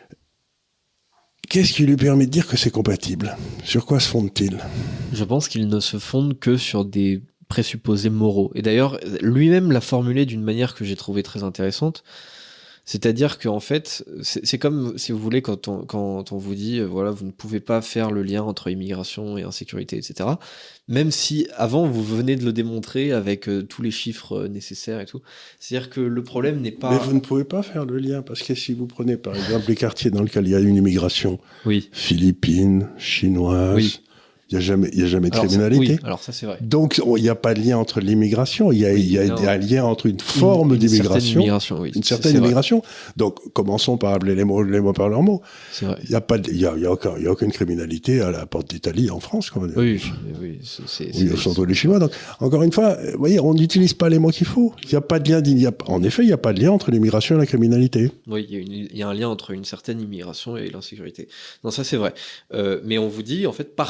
qu'est-ce qui lui permet de dire que c'est compatible? Sur quoi se fonde-t-il? Je pense qu'il ne se fonde que sur des présupposés moraux. Et d'ailleurs, lui-même l'a formulé d'une manière que j'ai trouvée très intéressante. C'est-à-dire qu'en fait, c'est c'est comme, si vous voulez, quand on, quand on vous dit, euh, voilà, vous ne pouvez pas faire le lien entre immigration et insécurité, et cetera. Même si, avant, vous venez de le démontrer avec euh, tous les chiffres euh, nécessaires et tout. C'est-à-dire que le problème n'est pas... Mais vous ne pouvez pas faire le lien, parce que si vous prenez par exemple les quartiers dans lesquels il y a une immigration, Oui. philippine, chinoise, Oui. il n'y a jamais, il y a jamais de Alors, ça- criminalité. oui, alors ça, c'est vrai. Donc il n'y a pas de lien entre l'immigration, il y a, Oui, il y a non. un lien entre une forme Une- une certaine d'immigration, immigration, oui. une C'est- certaine c'est vrai. immigration. Donc commençons par appeler les mots, les mots par leurs mots. C'est vrai. Il n'y a, pas de- il y a, il y a aucun- il y a aucune criminalité à la porte d'Italie en France. Quoi. Oui, je- oui, c'est... c'est- Oui, c'est- au centre des Chinois. Donc, encore une fois, euh, vous voyez, on n'utilise pas les mots qu'il faut. Il n'y a pas de lien. il y a- En effet, il n'y a pas de lien entre l'immigration et la criminalité. Oui, il y, a une- il y a un lien entre une certaine immigration et l'insécurité. Non, ça c'est vrai. Euh, mais on vous dit, en fait, par principe,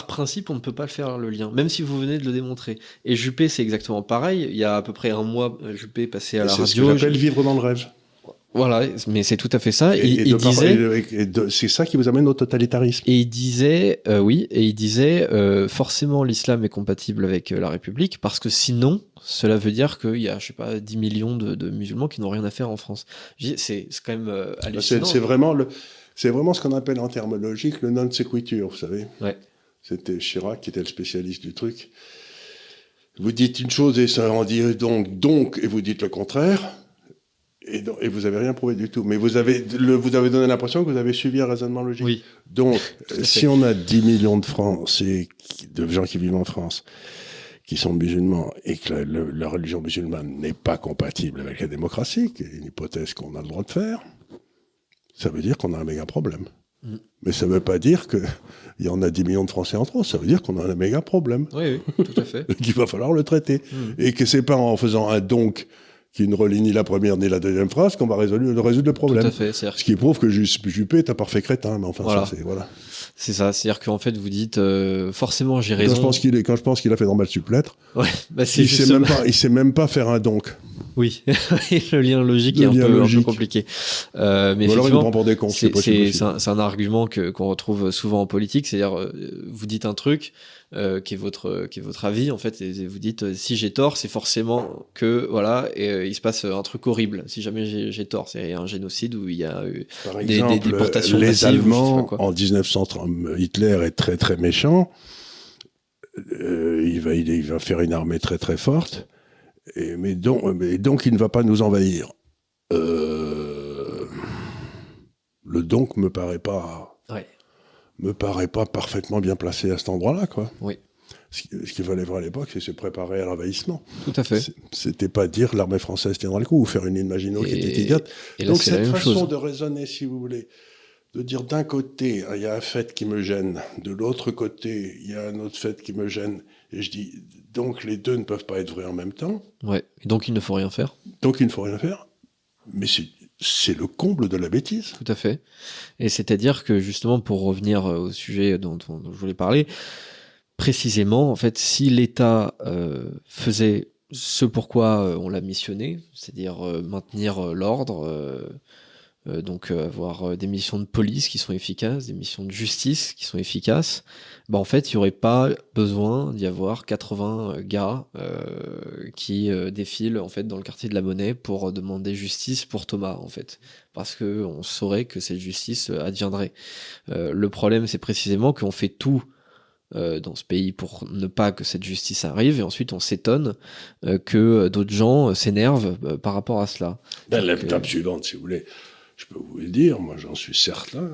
on ne peut pas faire le lien, même si vous venez de le démontrer. Et Juppé, c'est exactement pareil. Il y a à peu près un mois, Juppé passait à et la c'est radio. C'est ce que j'appelle vivre dans le rêve. Voilà, mais c'est tout à fait ça. Et, il, et il de, disait, et de, c'est ça qui vous amène au totalitarisme. et il disait, euh, oui, et il disait, euh, forcément, l'islam est compatible avec euh, la République, parce que sinon, cela veut dire qu'il y a, je sais pas, dix millions de, de musulmans qui n'ont rien à faire en France. Je dis, C'est, c'est quand même euh, hallucinant. C'est, c'est vraiment le, c'est vraiment ce qu'on appelle en termes logiques le non sequitur, vous savez. Ouais. C'était Chirac qui était le spécialiste du truc. Vous dites une chose et ça en dit donc, donc, et vous dites le contraire. Et, donc, et vous n'avez rien prouvé du tout. Mais vous avez, le, vous avez donné l'impression que vous avez suivi un raisonnement logique. Oui. Donc, si on a dix millions de Français, de gens qui vivent en France, qui sont musulmans, et que la, la, la religion musulmane n'est pas compatible avec la démocratie, qui est une hypothèse qu'on a le droit de faire, ça veut dire qu'on a un méga problème. Mm. Mais ça ne veut pas dire qu'il y en a dix millions de Français en trop, ça veut dire qu'on a un méga problème. Oui, oui, tout à fait. Qu'il va falloir le traiter. Mm. Et que c'est pas en faisant un donc qui ne relie ni la première ni la deuxième phrase qu'on va résoudre, résoudre le problème. Tout à fait. C'est-à-dire Ce qui prouve que Juppé est un parfait crétin, mais enfin, voilà. ça, c'est, voilà. C'est ça, c'est-à-dire qu'en fait, vous dites, euh, forcément, j'ai raison. Quand je pense qu'il est, quand je pense qu'il a fait normal supplétre, ouais, bah c'est il juste sait même pas, il sait même pas faire un donc. Oui, le lien logique le est un, lien peu, logique. un peu compliqué. Euh, mais Ou alors il effectivement, prend pour des cons, c'est, c'est, c'est, c'est, un, c'est un argument que, qu'on retrouve souvent en politique, c'est-à-dire, euh, vous dites un truc, euh, qui est votre, qui est votre avis, en fait, et vous dites, euh, si j'ai tort, c'est forcément que, voilà, et euh, il se passe un truc horrible. Si jamais j'ai, j'ai tort, c'est un génocide où il y a eu Par des, exemple, des déportations les massives, Allemands, en dix-neuf cent trente, Hitler est très très méchant, euh, il va, il, il va faire une armée très très forte, et, mais, donc, mais donc il ne va pas nous envahir. Euh, le donc me paraît pas... Ouais. me paraît pas parfaitement bien placé à cet endroit-là, quoi. Oui. Ce, ce qu'il fallait faire à l'époque, c'est se préparer à l'envahissement. Tout à fait. C'était pas dire l'armée française tiendra le coup, ou faire une île Maginot qui était idiote. Et là, donc c'est cette la même façon chose. de raisonner, si vous voulez, de dire d'un côté, il y a un fait qui me gêne, de l'autre côté, il y a un autre fait qui me gêne, et je dis, donc les deux ne peuvent pas être vrais en même temps. Ouais. Et donc il ne faut rien faire. Donc il ne faut rien faire. Mais c'est C'est le comble de la bêtise. Tout à fait. Et c'est-à-dire que justement, pour revenir au sujet dont, dont je voulais parler, précisément, en fait, si l'État euh, faisait ce pourquoi euh, on l'a missionné, c'est-à-dire euh, maintenir euh, l'ordre, euh, euh, donc euh, avoir euh, des missions de police qui sont efficaces, des missions de justice qui sont efficaces, bah en fait, il n'y aurait pas besoin d'y avoir quatre-vingts gars euh, qui euh, défilent en fait dans le quartier de la Monnaie pour demander justice pour Thomas, en fait, parce que on saurait que cette justice adviendrait. Euh, le problème, c'est précisément qu'on fait tout euh, dans ce pays pour ne pas que cette justice arrive, et ensuite on s'étonne euh, que d'autres gens euh, s'énervent euh, par rapport à cela. Ben, l'étape euh... suivante, si vous voulez, je peux vous le dire, moi j'en suis certain,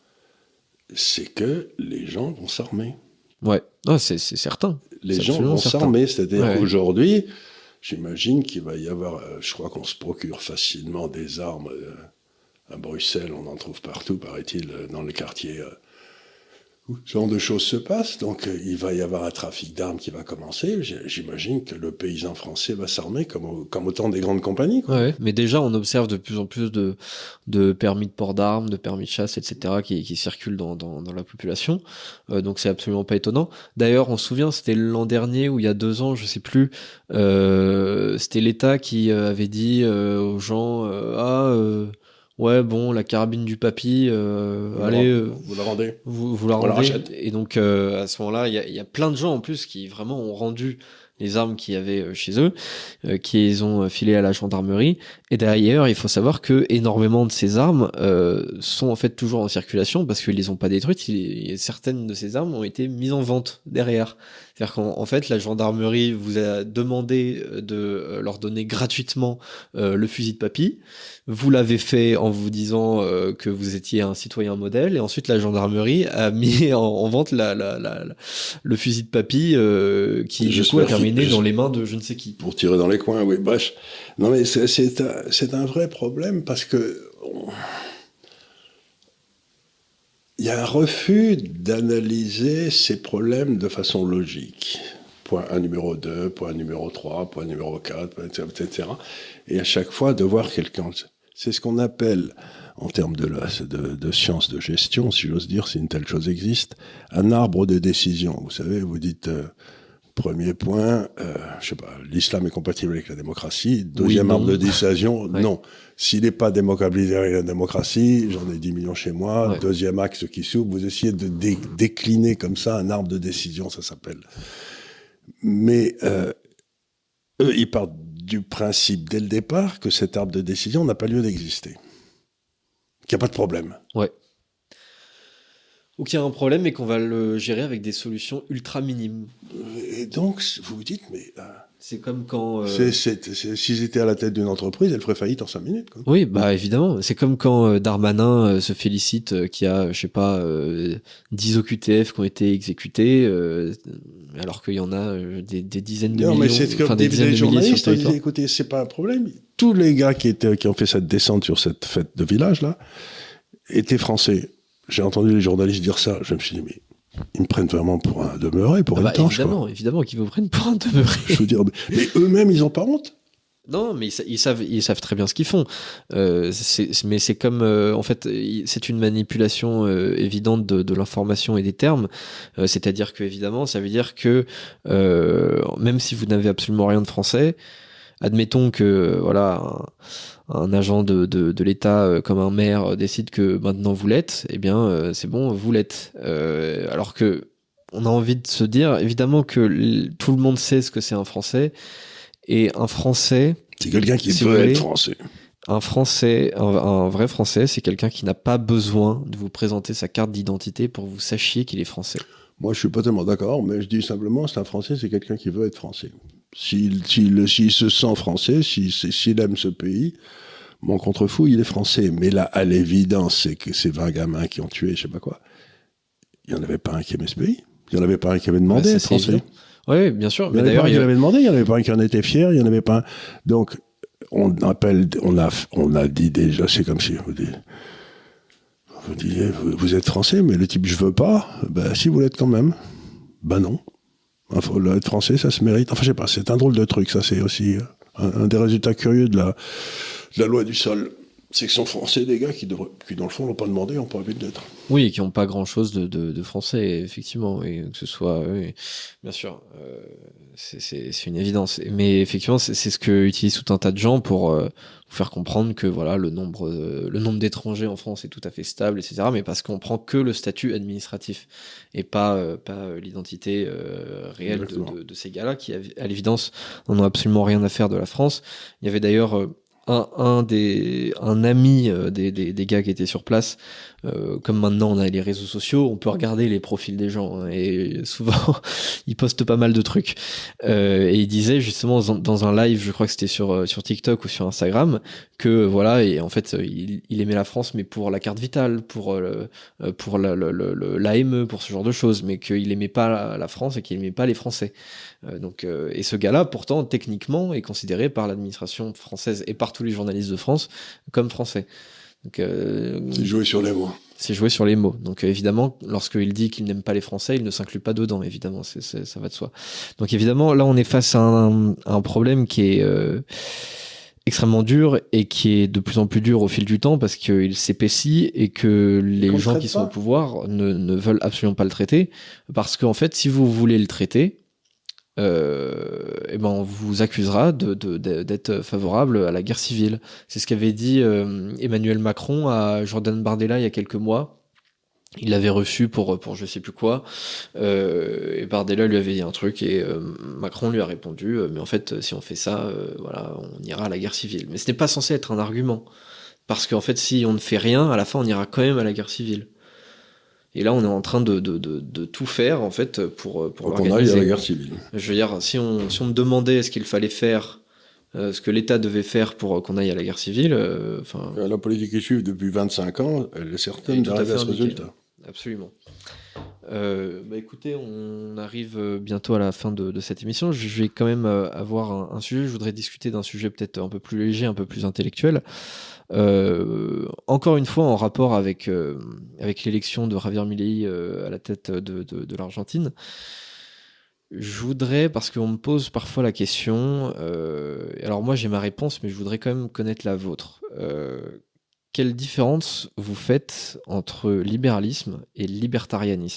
c'est que les gens vont s'armer. Ouais, non, c'est, c'est certain. Les c'est gens vont certain. s'armer, c'est-à-dire ouais. Aujourd'hui, j'imagine qu'il va y avoir, euh, je crois qu'on se procure facilement des armes euh, à Bruxelles, on en trouve partout, paraît-il, euh, dans le quartier euh, où ce genre de choses se passent, donc euh, il va y avoir un trafic d'armes qui va commencer, j'imagine que le paysan français va s'armer comme, au, comme autant des grandes compagnies. Quoi. Ouais, mais déjà on observe de plus en plus de, de permis de port d'armes, de permis de chasse, et cetera qui, qui circulent dans, dans, dans la population, euh, donc c'est absolument pas étonnant. D'ailleurs on se souvient, c'était l'an dernier ou il y a deux ans, je sais plus, euh, c'était l'État qui avait dit euh, aux gens euh, « Ah... Euh, ouais, bon, la carabine du papy, euh, vous allez, la, euh, vous la rendez, vous, vous la rendez. Et donc euh, à ce moment-là, il y a, y a plein de gens en plus qui vraiment ont rendu les armes qu'il y avait chez eux, euh, qui les ont filées à la gendarmerie. Et d'ailleurs, il faut savoir que énormément de ces armes euh, sont en fait toujours en circulation parce qu'ils les ont pas détruites. Il, certaines de ces armes ont été mises en vente derrière. C'est-à-dire qu'en en fait, la gendarmerie vous a demandé de leur donner gratuitement euh, le fusil de papy. Vous l'avez fait en vous disant euh, que vous étiez un citoyen modèle, et ensuite la gendarmerie a mis en, en vente la, la, la, la, le fusil de papy euh, qui du coup a terminé dans les mains de je ne sais qui. Pour tirer dans les coins, oui. Bref, non mais c'est, c'est, un, c'est un vrai problème parce que on... il y a un refus d'analyser ces problèmes de façon logique. Point un numéro deux, point numéro trois, point numéro quatre, et cetera. Et à chaque fois de voir quelqu'un. C'est ce qu'on appelle, en termes de, la, de, de science de gestion, si j'ose dire, si une telle chose existe, un arbre de décision. Vous savez, vous dites, euh, premier point, euh, je sais pas, l'islam est compatible avec la démocratie. Deuxième oui, arbre de décision, ouais. non. S'il n'est pas démocratisé avec la démocratie, j'en ai dix millions chez moi. Ouais. Deuxième axe qui s'ouvre, vous essayez de dé- décliner comme ça un arbre de décision, ça s'appelle. Mais euh, eux, ils partent du principe dès le départ que cet arbre de décision n'a pas lieu d'exister. Qu'il n'y a pas de problème. Ouais. Ou qu'il y a un problème, mais qu'on va le gérer avec des solutions ultra minimes. Et donc, vous vous dites, mais... Euh, c'est comme quand... Euh... C'est, c'est, c'est, s'ils étaient à la tête d'une entreprise, elle ferait faillite en cinq minutes. Quoi. Oui, bah évidemment. C'est comme quand euh, Darmanin euh, se félicite euh, qu'il y a, je sais pas, euh, dix O Q T F qui ont été exécutés, euh, alors qu'il y en a euh, des, des dizaines de non, millions... Non, mais c'est comme des, des journalistes, ils disaient, écoutez, c'est pas un problème. Tous les gars qui, étaient, qui ont fait cette descente sur cette fête de village, là, étaient français. J'ai entendu les journalistes dire ça, je me suis dit, mais ils me prennent vraiment pour un demeuré, pour ah une bah, tanche. Évidemment, quoi. évidemment qu'ils vous prennent pour un demeuré. Je veux dire, mais, mais eux-mêmes, ils n'ont pas honte. Non, mais ils, ils, savent, ils savent très bien ce qu'ils font. Euh, c'est, mais c'est comme, euh, en fait, c'est une manipulation euh, évidente de, de l'information et des termes. Euh, c'est-à-dire que, évidemment, ça veut dire que euh, même si vous n'avez absolument rien de français, admettons que, voilà... Un, un agent de, de, de l'État euh, comme un maire euh, décide que maintenant vous l'êtes, eh bien euh, c'est bon, vous l'êtes. Euh, alors que on a envie de se dire, évidemment que l- tout le monde sait ce que c'est un Français, et un Français... C'est quelqu'un qui si veut voulez, être Français. Un Français, un, un vrai Français, c'est quelqu'un qui n'a pas besoin de vous présenter sa carte d'identité pour que vous sachiez qu'il est Français. Moi je suis pas tellement d'accord, mais je dis simplement, c'est un Français, c'est quelqu'un qui veut être Français. S'il, s'il, s'il se sent français, s'il, s'il aime ce pays, mon contrefou, il est français. Mais là, à l'évidence, c'est que ces vingt gamins qui ont tué, je sais pas quoi, il n'y en avait pas un qui aimait ce pays. Il n'y en avait pas un qui avait demandé à être français. Oui, bien sûr. Mais il n'y en avait pas un qui l'avait demandé, il n'y en avait pas un qui en était fier, il n'y en avait pas un. Donc, on appelle, on a, on a dit déjà, c'est comme si, vous dites, vous, disiez, vous, vous êtes français, mais le type, je veux pas, ben si vous l'êtes quand même, ben non. Enfin, être français, ça se mérite. Enfin, je sais pas, c'est un drôle de truc, ça, c'est aussi un, un des résultats curieux de la, de la loi du sol. C'est que sont français des gars qui, devraient, qui dans le fond, n'ont pas demandé, n'ont pas envie d'être. Oui, et qui n'ont pas grand-chose de, de, de français, effectivement, et que ce soit, oui, bien sûr, euh, c'est, c'est, c'est une évidence. Mais effectivement, c'est, c'est ce que utilisent tout un tas de gens pour euh, vous faire comprendre que voilà, le nombre, euh, le nombre d'étrangers en France est tout à fait stable, et cetera. Mais parce qu'on prend que le statut administratif et pas, euh, pas l'identité euh, réelle de, de, de ces gars-là, qui, à l'évidence, n'en ont absolument rien à faire de la France. Il y avait d'ailleurs euh, Un, un des un ami euh, des, des des gars qui étaient sur place, euh, comme maintenant on a les réseaux sociaux, on peut regarder les profils des gens hein, et souvent ils postent pas mal de trucs euh, et il disait justement dans, dans un live, je crois que c'était sur sur TikTok ou sur Instagram, que voilà, et en fait il, il aimait la France mais pour la carte vitale, pour euh, pour la, le, le, l'A M E, pour ce genre de choses, mais qu'il aimait pas la, la France et qu'il aimait pas les Français. Euh, donc euh, et ce gars-là pourtant techniquement est considéré par l'administration française et par tous les journalistes de France comme français. Donc, euh, c'est joué sur les mots. C'est joué sur les mots. Donc euh, évidemment, lorsqu'il dit qu'il n'aime pas les Français, il ne s'inclut pas dedans, évidemment, c'est, c'est, ça va de soi. Donc évidemment, là on est face à un, à un problème qui est euh, extrêmement dur et qui est de plus en plus dur au fil du temps parce qu'il s'épaissit et que les Qu'on gens qui sont pas. au pouvoir ne, ne veulent absolument pas le traiter, parce qu'en fait, si vous voulez le traiter, Euh, et ben on vous accusera de, de, de, d'être favorable à la guerre civile. C'est ce qu'avait dit euh, Emmanuel Macron à Jordan Bardella il y a quelques mois. Il l'avait reçu pour, pour je sais plus quoi, euh, et Bardella lui avait dit un truc et euh, Macron lui a répondu euh, mais en fait si on fait ça, euh, voilà, on ira à la guerre civile. Mais ce n'est pas censé être un argument, parce qu'en fait si on ne fait rien, à la fin on ira quand même à la guerre civile. Et là, on est en train de, de, de, de tout faire, en fait, pour, pour l'organiser. On aille à la guerre civile. Je veux dire, si on, si on me demandait ce qu'il fallait faire, euh, ce que l'État devait faire pour qu'on aille à la guerre civile, euh, enfin... La politique qui suit depuis vingt-cinq ans, elle est certaine d'arriver à ce résultat. Absolument. Euh, bah écoutez, on arrive bientôt à la fin de, de cette émission. Je vais quand même avoir un, un sujet. Je voudrais discuter d'un sujet peut-être un peu plus léger, un peu plus intellectuel. Euh, encore une fois en rapport avec, euh, avec l'élection de Javier Milei euh, à la tête de, de, de l'Argentine. je voudrais, parce qu'on me pose parfois la question, euh, alors moi j'ai ma réponse, mais je voudrais quand même connaître la vôtre. Euh, quelle différence vous faites entre libéralisme et libertarianisme ?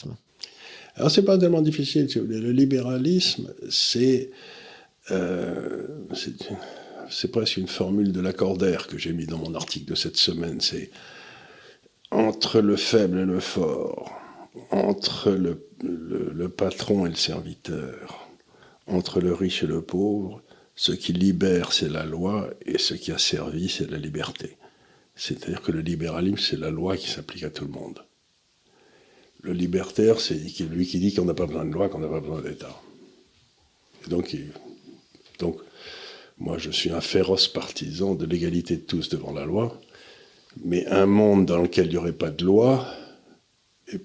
Alors, c'est pas tellement difficile, si vous voulez. Le libéralisme, c'est, euh, c'est, c'est presque une formule de Lacordaire que j'ai mis dans mon article de cette semaine. C'est entre le faible et le fort, entre le, le, le patron et le serviteur, entre le riche et le pauvre, ce qui libère, c'est la loi, et ce qui a servi, c'est la liberté. C'est-à-dire que le libéralisme, c'est la loi qui s'applique à tout le monde. Le libertaire, c'est lui qui dit qu'on n'a pas besoin de loi, qu'on n'a pas besoin d'État. Et donc, il, donc, moi, je suis un féroce partisan de l'égalité de tous devant la loi, mais un monde dans lequel il n'y aurait pas de loi, et,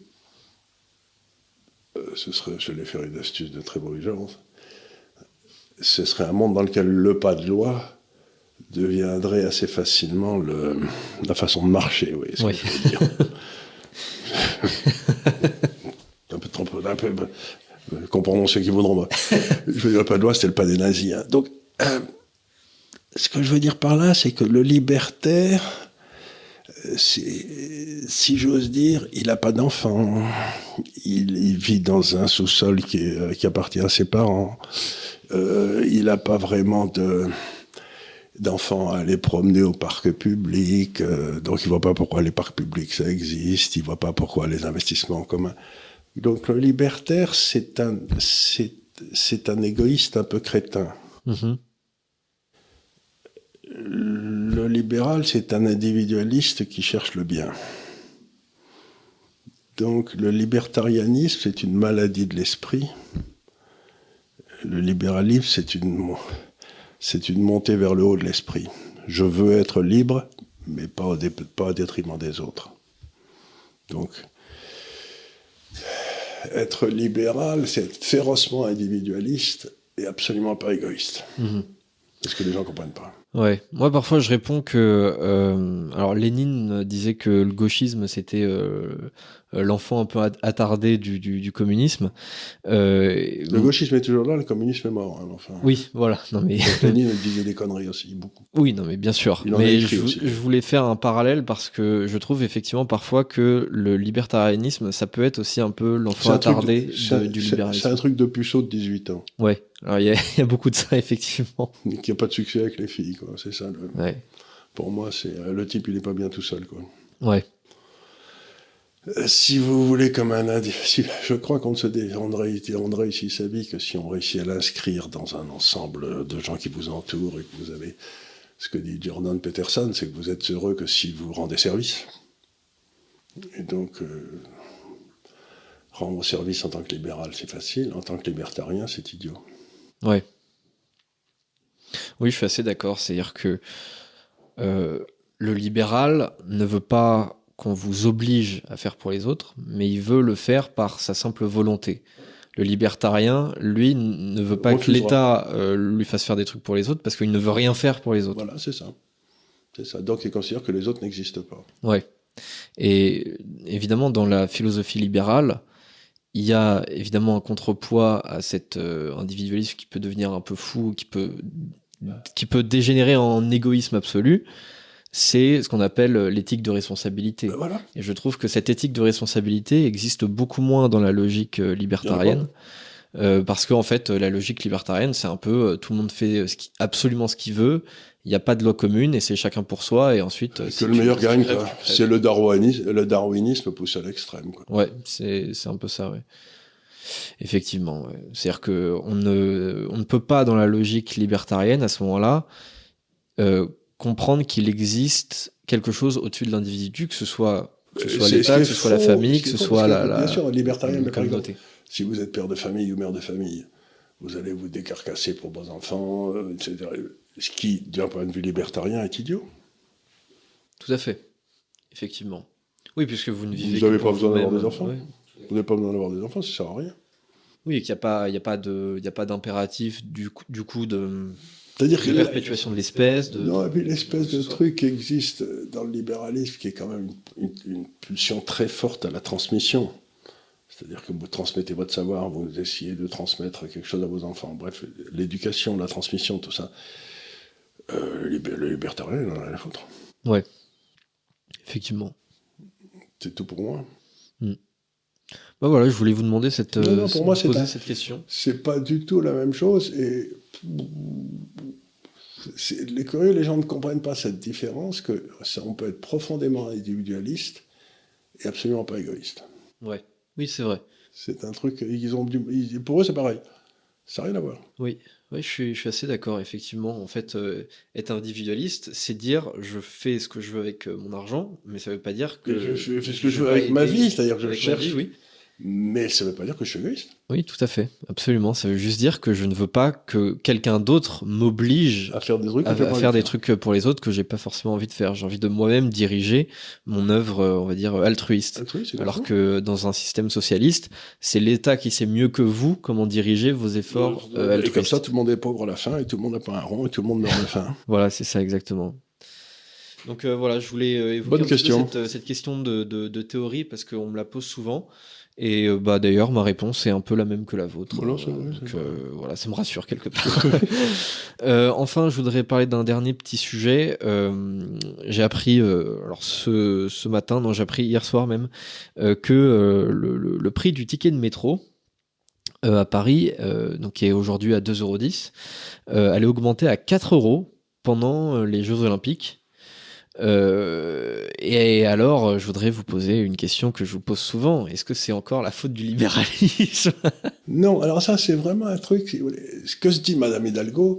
euh, ce serait, je vais faire une astuce de très mauvais genre, ce serait un monde dans lequel le pas de loi deviendrait assez facilement le, la façon de marcher, oui, ce oui. que je veux dire. un peu trop, un peu, euh, comprendront ceux qui voudront. Je veux dire, le pas de loi, c'était le pas des nazis. Hein. Donc, euh, ce que je veux dire par là, c'est que le libertaire, euh, si j'ose dire, il n'a pas d'enfant. Il, il vit dans un sous-sol qui, est, euh, qui appartient à ses parents. Euh, il n'a pas vraiment de... d'enfants à aller promener au parc public, euh, donc il ne voit pas pourquoi les parcs publics ça existe, il ne voit pas pourquoi les investissements en commun. Donc le libertaire, c'est un, c'est, c'est un égoïste un peu crétin. Mmh. Le libéral, c'est un individualiste qui cherche le bien. Donc le libertarianisme, c'est une maladie de l'esprit. Le libéralisme, c'est une... c'est une montée vers le haut de l'esprit. Je veux être libre, mais pas au, dé- pas au détriment des autres. Donc, être libéral, c'est être férocement individualiste et absolument pas égoïste. Mmh. Parce que les gens ne comprennent pas. Ouais, moi parfois je réponds que euh, alors Lénine disait que le gauchisme c'était euh, l'enfant un peu attardé du, du, du communisme. Euh, le gauchisme est toujours là, le communisme est mort. Hein, enfin. Oui, voilà. Non mais Lénine disait des conneries aussi, beaucoup. Oui, non mais bien sûr. Il en mais a écrit je, aussi. je voulais faire un parallèle parce que je trouve effectivement parfois que le libertarianisme ça peut être aussi un peu l'enfant attardé de, de, du libéralisme. C'est un truc de puceau de dix-huit ans. Ouais. Alors il y, y a beaucoup de ça effectivement. Qui n'a pas de succès avec les filles, quoi. C'est ça. Le... Ouais. Pour moi, c'est le type, il n'est pas bien tout seul, quoi. Ouais. Euh, si vous voulez, comme un individu, je crois qu'on se dé... on, réussit, on réussit sa vie que si on réussit à l'inscrire dans un ensemble de gens qui vous entourent et que vous avez, ce que dit Jordan Peterson, c'est que vous êtes heureux que si vous rendez service. Et donc, euh, rendre service en tant que libéral, c'est facile. En tant que libertarien, c'est idiot. Ouais. Oui, je suis assez d'accord. C'est-à-dire que euh, le libéral ne veut pas qu'on vous oblige à faire pour les autres, mais il veut le faire par sa simple volonté. Le libertarien, lui, ne veut pas Refusera. que l'État euh, lui fasse faire des trucs pour les autres parce qu'il ne veut rien faire pour les autres. Voilà, c'est ça. C'est ça. Donc il considère que les autres n'existent pas. Ouais. Et évidemment, dans la philosophie libérale, il y a évidemment un contrepoids à cet euh, individualisme qui peut devenir un peu fou, qui peut, qui peut dégénérer en égoïsme absolu. C'est ce qu'on appelle l'éthique de responsabilité. Ben voilà. Et je trouve que cette éthique de responsabilité existe beaucoup moins dans la logique euh, libertarienne. Euh, parce qu'en fait, la logique libertarienne, c'est un peu euh, tout le monde fait ce qui, absolument ce qu'il veut. Il n'y a pas de loi commune et c'est chacun pour soi. Et ensuite, que si le meilleur tu, gagne. tu Quoi. C'est le darwinisme, le darwinisme poussé à l'extrême. Quoi. Ouais, c'est c'est un peu ça. Ouais. Effectivement. Ouais. C'est-à-dire que on ne on ne peut pas dans la logique libertarienne à ce moment-là euh, comprendre qu'il existe quelque chose au-dessus de l'individu, que ce soit, que ce soit l'État, que ce soit la famille, que ce soit la, la, bien sûr, libertarien, la mais communauté. Si vous êtes père de famille ou mère de famille, vous allez vous décarcasser pour vos enfants, et cetera. Ce qui, d'un point de vue libertarien, est idiot. Tout à fait. Effectivement. Oui, puisque vous ne vivez vous n'avez que pas pour besoin d'avoir vous-même. des enfants. Ouais. Vous n'avez pas besoin d'avoir des enfants, ça sert à rien. Oui, et qu'il n'y a pas, il y a pas de, il y a pas d'impératif du coup, du coup de. C'est-à-dire que la perpétuation de l'espèce. De... Non, et puis l'espèce de truc qui existe dans le libéralisme, qui est quand même une, une, une pulsion très forte à la transmission. C'est-à-dire que vous transmettez votre savoir, vous essayez de transmettre quelque chose à vos enfants. Bref, l'éducation, la transmission, tout ça. Euh, le libertarien, il en a rien à foutre. Ouais, effectivement. C'est tout pour moi. Mm. Bah voilà, je voulais vous demander cette, non, non, pour moi, poser un, cette question. C'est pas du tout la même chose. Et les curieux, les gens ne comprennent pas cette différence, que ça, on peut être profondément individualiste et absolument pas égoïste. Ouais, oui, c'est vrai. C'est un truc, ils ont du, ils, pour eux, c'est pareil. Ça n'a rien à voir. Oui, oui je, suis, je suis assez d'accord, effectivement. En fait, euh, être individualiste, c'est dire je fais ce que je veux avec euh, mon argent, mais ça ne veut pas dire que. Je, je fais ce que je, je veux avec ma vie, c'est-à-dire que je cherche. Vie, oui. Mais ça ne veut pas dire que je suis égoïste. Oui, tout à fait, absolument. Ça veut juste dire que je ne veux pas que quelqu'un d'autre m'oblige à faire des trucs, à, à faire des trucs pour les autres que j'ai pas forcément envie de faire. J'ai envie de moi-même diriger mon œuvre, on va dire, altruiste. altruiste Alors ça. Que dans un système socialiste, c'est l'État qui sait mieux que vous comment diriger vos efforts euh, altruistes. Et comme ça, tout le monde est pauvre à la fin, et tout le monde n'a pas un rond, et tout le monde meurt de faim. Voilà, c'est ça exactement. Donc euh, voilà, je voulais euh, évoquer Bonne question. Cette, cette question de, de, de théorie parce qu'on me la pose souvent. Et euh, bah d'ailleurs ma réponse est un peu la même que la vôtre. Voilà, c'est vrai, donc c'est euh, voilà, ça me rassure quelque part. euh, enfin, je voudrais parler d'un dernier petit sujet. Euh, j'ai appris, euh, alors ce, ce matin, non, j'ai appris hier soir même, euh, que euh, le, le, le prix du ticket de métro euh, à Paris, euh, donc qui est aujourd'hui à deux euros dix, euh, allait augmenter à quatre euros pendant euh, les Jeux Olympiques. Euh, et alors, je voudrais vous poser une question que je vous pose souvent. Est-ce que c'est encore la faute du libéralisme ? Non, alors ça, c'est vraiment un truc... Ce que se dit Madame Hidalgo,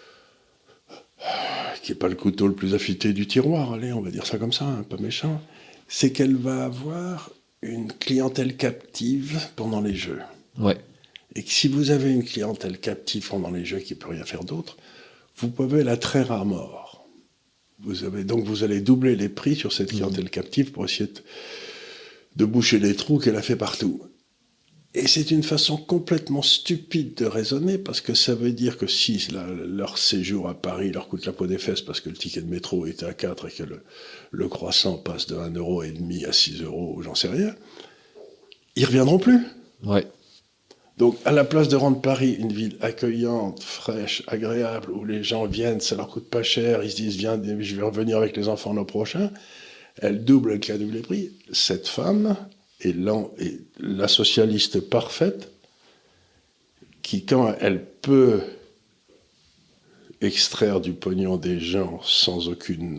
qui n'est pas le couteau le plus affûté du tiroir, allez, on va dire ça comme ça, un peu méchant, c'est qu'elle va avoir une clientèle captive pendant les Jeux. Ouais. Et que si vous avez une clientèle captive pendant les Jeux qui ne peut rien faire d'autre, vous pouvez la traire à mort. Vous avez, donc vous allez doubler les prix sur cette clientèle mmh. captive pour essayer de, de boucher les trous qu'elle a fait partout. Et c'est une façon complètement stupide de raisonner, parce que ça veut dire que si la, leur séjour à Paris leur coûte la peau des fesses parce que le ticket de métro est à quatre et que le, le croissant passe de un euro et demi à six euros, ou j'en sais rien, ils ne reviendront plus. Ouais. Donc, à la place de rendre Paris une ville accueillante, fraîche, agréable, où les gens viennent, ça leur coûte pas cher, ils se disent, viens, je vais revenir avec les enfants l'an prochain, elle double, elle double les prix. Cette femme est, est la socialiste parfaite qui, quand elle peut extraire du pognon des gens sans, aucune,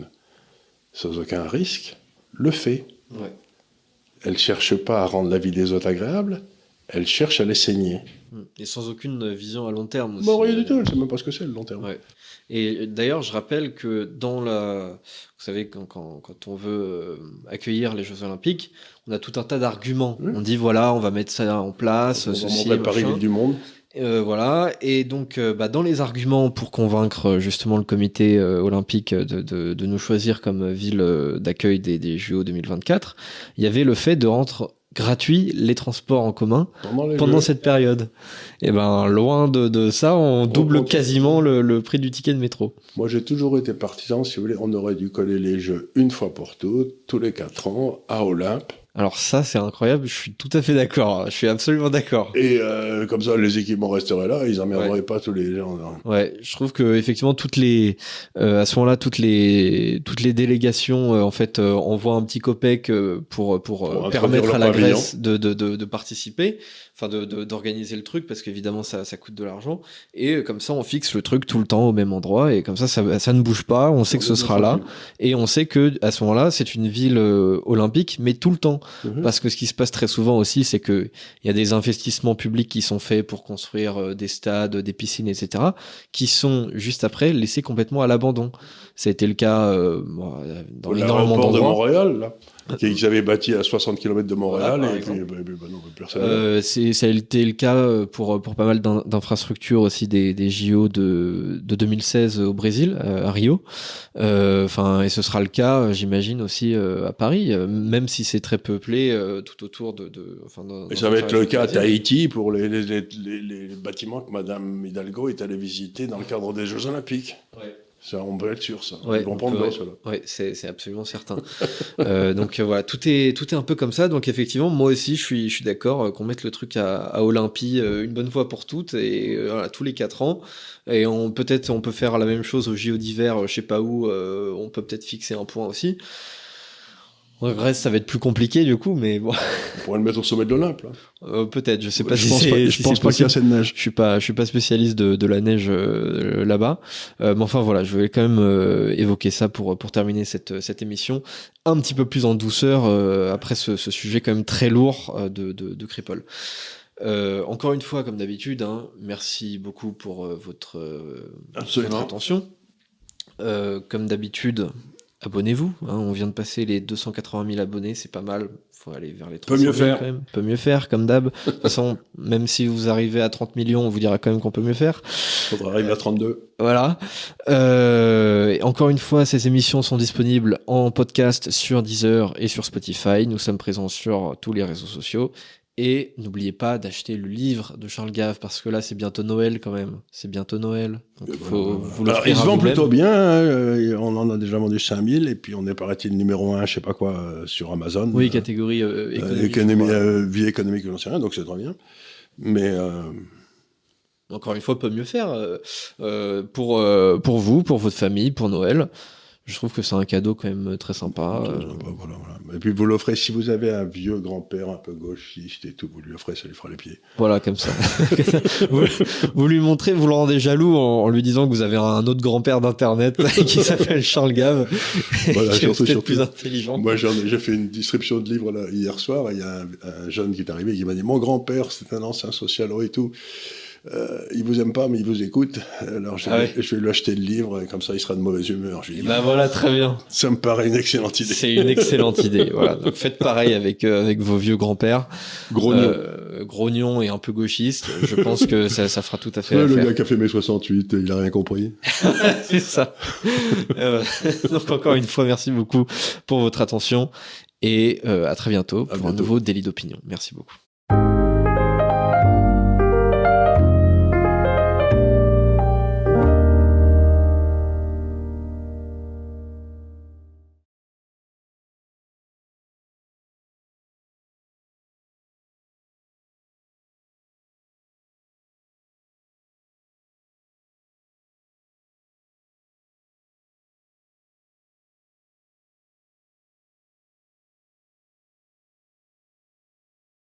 sans aucun risque, le fait. Ouais. Elle ne cherche pas à rendre la vie des autres agréable, elle cherche à les saigner. Et sans aucune vision à long terme aussi. Bon, rien du tout, elle ne sait même pas ce que c'est le long terme. Ouais. Et d'ailleurs, je rappelle que dans la... Vous savez, quand, quand, quand on veut accueillir les Jeux Olympiques, on a tout un tas d'arguments. Oui. On dit, voilà, on va mettre ça en place, on ceci, va Paris, ville du monde. Euh, voilà, et donc euh, bah, dans les arguments pour convaincre justement le comité euh, olympique de, de, de nous choisir comme ville euh, d'accueil des, des J O deux mille vingt-quatre, il y avait le fait de rendre gratuit les transports en commun pendant, pendant cette période. Et ben loin de, de ça, on double on quasiment le, le prix du ticket de métro. Moi j'ai toujours été partisan, si vous voulez, on aurait dû coller les Jeux une fois pour toutes, tous les quatre ans, à Olympe. Alors ça, c'est incroyable, je suis tout à fait d'accord, je suis absolument d'accord. Et euh, comme ça, les équipements resteraient là, ils n'emmerderaient ouais. pas tous les gens. Non. Ouais, je trouve que effectivement toutes les, euh, à ce moment-là, toutes les, toutes les délégations, euh, en fait, euh, envoient un petit copec euh, pour pour, pour euh, permettre à la pavillon. Grèce de de de, de participer, enfin de, de d'organiser le truc parce qu'évidemment ça ça coûte de l'argent. Et euh, comme ça, on fixe le truc tout le temps au même endroit et comme ça, ça ça ne bouge pas. On sait on que ce sera là et on sait que à ce moment-là, c'est une ville euh, olympique, mais tout le temps. Mmh. Parce que ce qui se passe très souvent aussi, c'est que il y a des investissements publics qui sont faits pour construire euh, des stades, des piscines, et cetera, qui sont juste après laissés complètement à l'abandon. Ça a été le cas euh, dans énormément d'endroits. De Montréal, là, qu'ils avaient bâti à soixante kilomètres de Montréal, voilà, et puis bah, bah, non, personne. Euh, c'est, ça a été le cas pour pour pas mal d'infrastructures aussi des des J O de de deux mille seize au Brésil, à Rio. Enfin, euh, et ce sera le cas, j'imagine aussi euh, à Paris, même si c'est très peuplé euh, tout autour de. de enfin, et ça va être le cas à Tahiti pour les les, les les les bâtiments que Madame Hidalgo est allée visiter dans le cadre des Jeux Olympiques. Ouais. Ça, on peut être sûr, ça. Ouais, Ils vont prendre ouais, l'eau, ceux-là. ouais, c'est, c'est absolument certain. euh, donc euh, voilà, tout est, tout est un peu comme ça. Donc effectivement, moi aussi, je suis, je suis d'accord euh, qu'on mette le truc à, à Olympie euh, une bonne fois pour toutes et euh, voilà, tous les quatre ans. Et on peut-être, on peut faire la même chose au J O d'hiver, euh, je sais pas où. Euh, on peut peut-être fixer un point aussi. En Grèce, ça va être plus compliqué du coup, mais bon. On pourrait le mettre au sommet de l'Olympe, là. Euh, peut-être, je sais pas je si pense c'est. pas, je si pense c'est pas qu'il y a possible. assez de neige. Je suis pas, je suis pas spécialiste de, de la neige euh, là-bas, euh, mais enfin voilà, je vais quand même euh, évoquer ça pour pour terminer cette cette émission un petit peu plus en douceur euh, après ce, ce sujet quand même très lourd euh, de de, de Crépol. Euh, encore une fois, comme d'habitude, hein, merci beaucoup pour euh, votre, euh, votre attention. Euh, comme d'habitude. Abonnez-vous, hein, on vient de passer les deux cent quatre-vingt mille abonnés, c'est pas mal. Faut aller vers les trois cent mille. Peut mieux faire. Quand même. Peut mieux faire, comme d'hab. De toute façon, même si vous arrivez à trente millions, on vous dira quand même qu'on peut mieux faire. Faudra arriver à trente-deux. Voilà. Euh, et encore une fois, ces émissions sont disponibles en podcast sur Deezer et sur Spotify. Nous sommes présents sur tous les réseaux sociaux. Et n'oubliez pas d'acheter le livre de Charles Gave, parce que là, c'est bientôt Noël quand même. C'est bientôt Noël. Donc, il faut voilà. vous l'offrir. Alors, il se à vend vous-même. plutôt bien. Euh, on en a déjà vendu cinq mille. Et puis, on est, paraît-il, numéro un, je sais pas quoi, euh, sur Amazon. Oui, catégorie euh, économique. Euh, économie, euh, vie économique, j'en sais rien, donc c'est très bien. Mais... Euh... Encore une fois, peut mieux faire. Euh, euh, pour, euh, pour vous, pour votre famille, pour Noël. Je trouve que c'est un cadeau quand même très sympa. Très sympa euh... voilà, voilà. Et puis vous l'offrez, si vous avez un vieux grand-père un peu gauchiste et tout, vous lui offrez, ça lui fera les pieds. Voilà, comme ça. vous, vous lui montrez, vous le rendez jaloux en, en lui disant que vous avez un autre grand-père d'internet qui s'appelle Charles Gave, voilà, qui est peut-être surtout, plus intelligent. Moi, j'en ai, j'ai fait une distribution de livres là, hier soir, et il y a un, un jeune qui est arrivé qui m'a dit « Mon grand-père, c'est un ancien socialo et tout. » Euh, il vous aime pas, mais il vous écoute. Alors je vais, ah ouais. je vais lui acheter le livre, et comme ça il sera de mauvaise humeur. Je lui dis, bah voilà, très bien. Ça me paraît une excellente idée. C'est une excellente idée. Voilà. Donc faites pareil avec euh, avec vos vieux grands-pères. Grognon. Euh, grognon et un peu gauchiste. Je pense que ça, ça fera tout à fait. Ouais, le gars qui a fait mai soixante-huit, il a rien compris. C'est ça. euh, donc encore une fois, merci beaucoup pour votre attention et euh, à très bientôt pour à bientôt. un nouveau délit d'opinion. Merci beaucoup.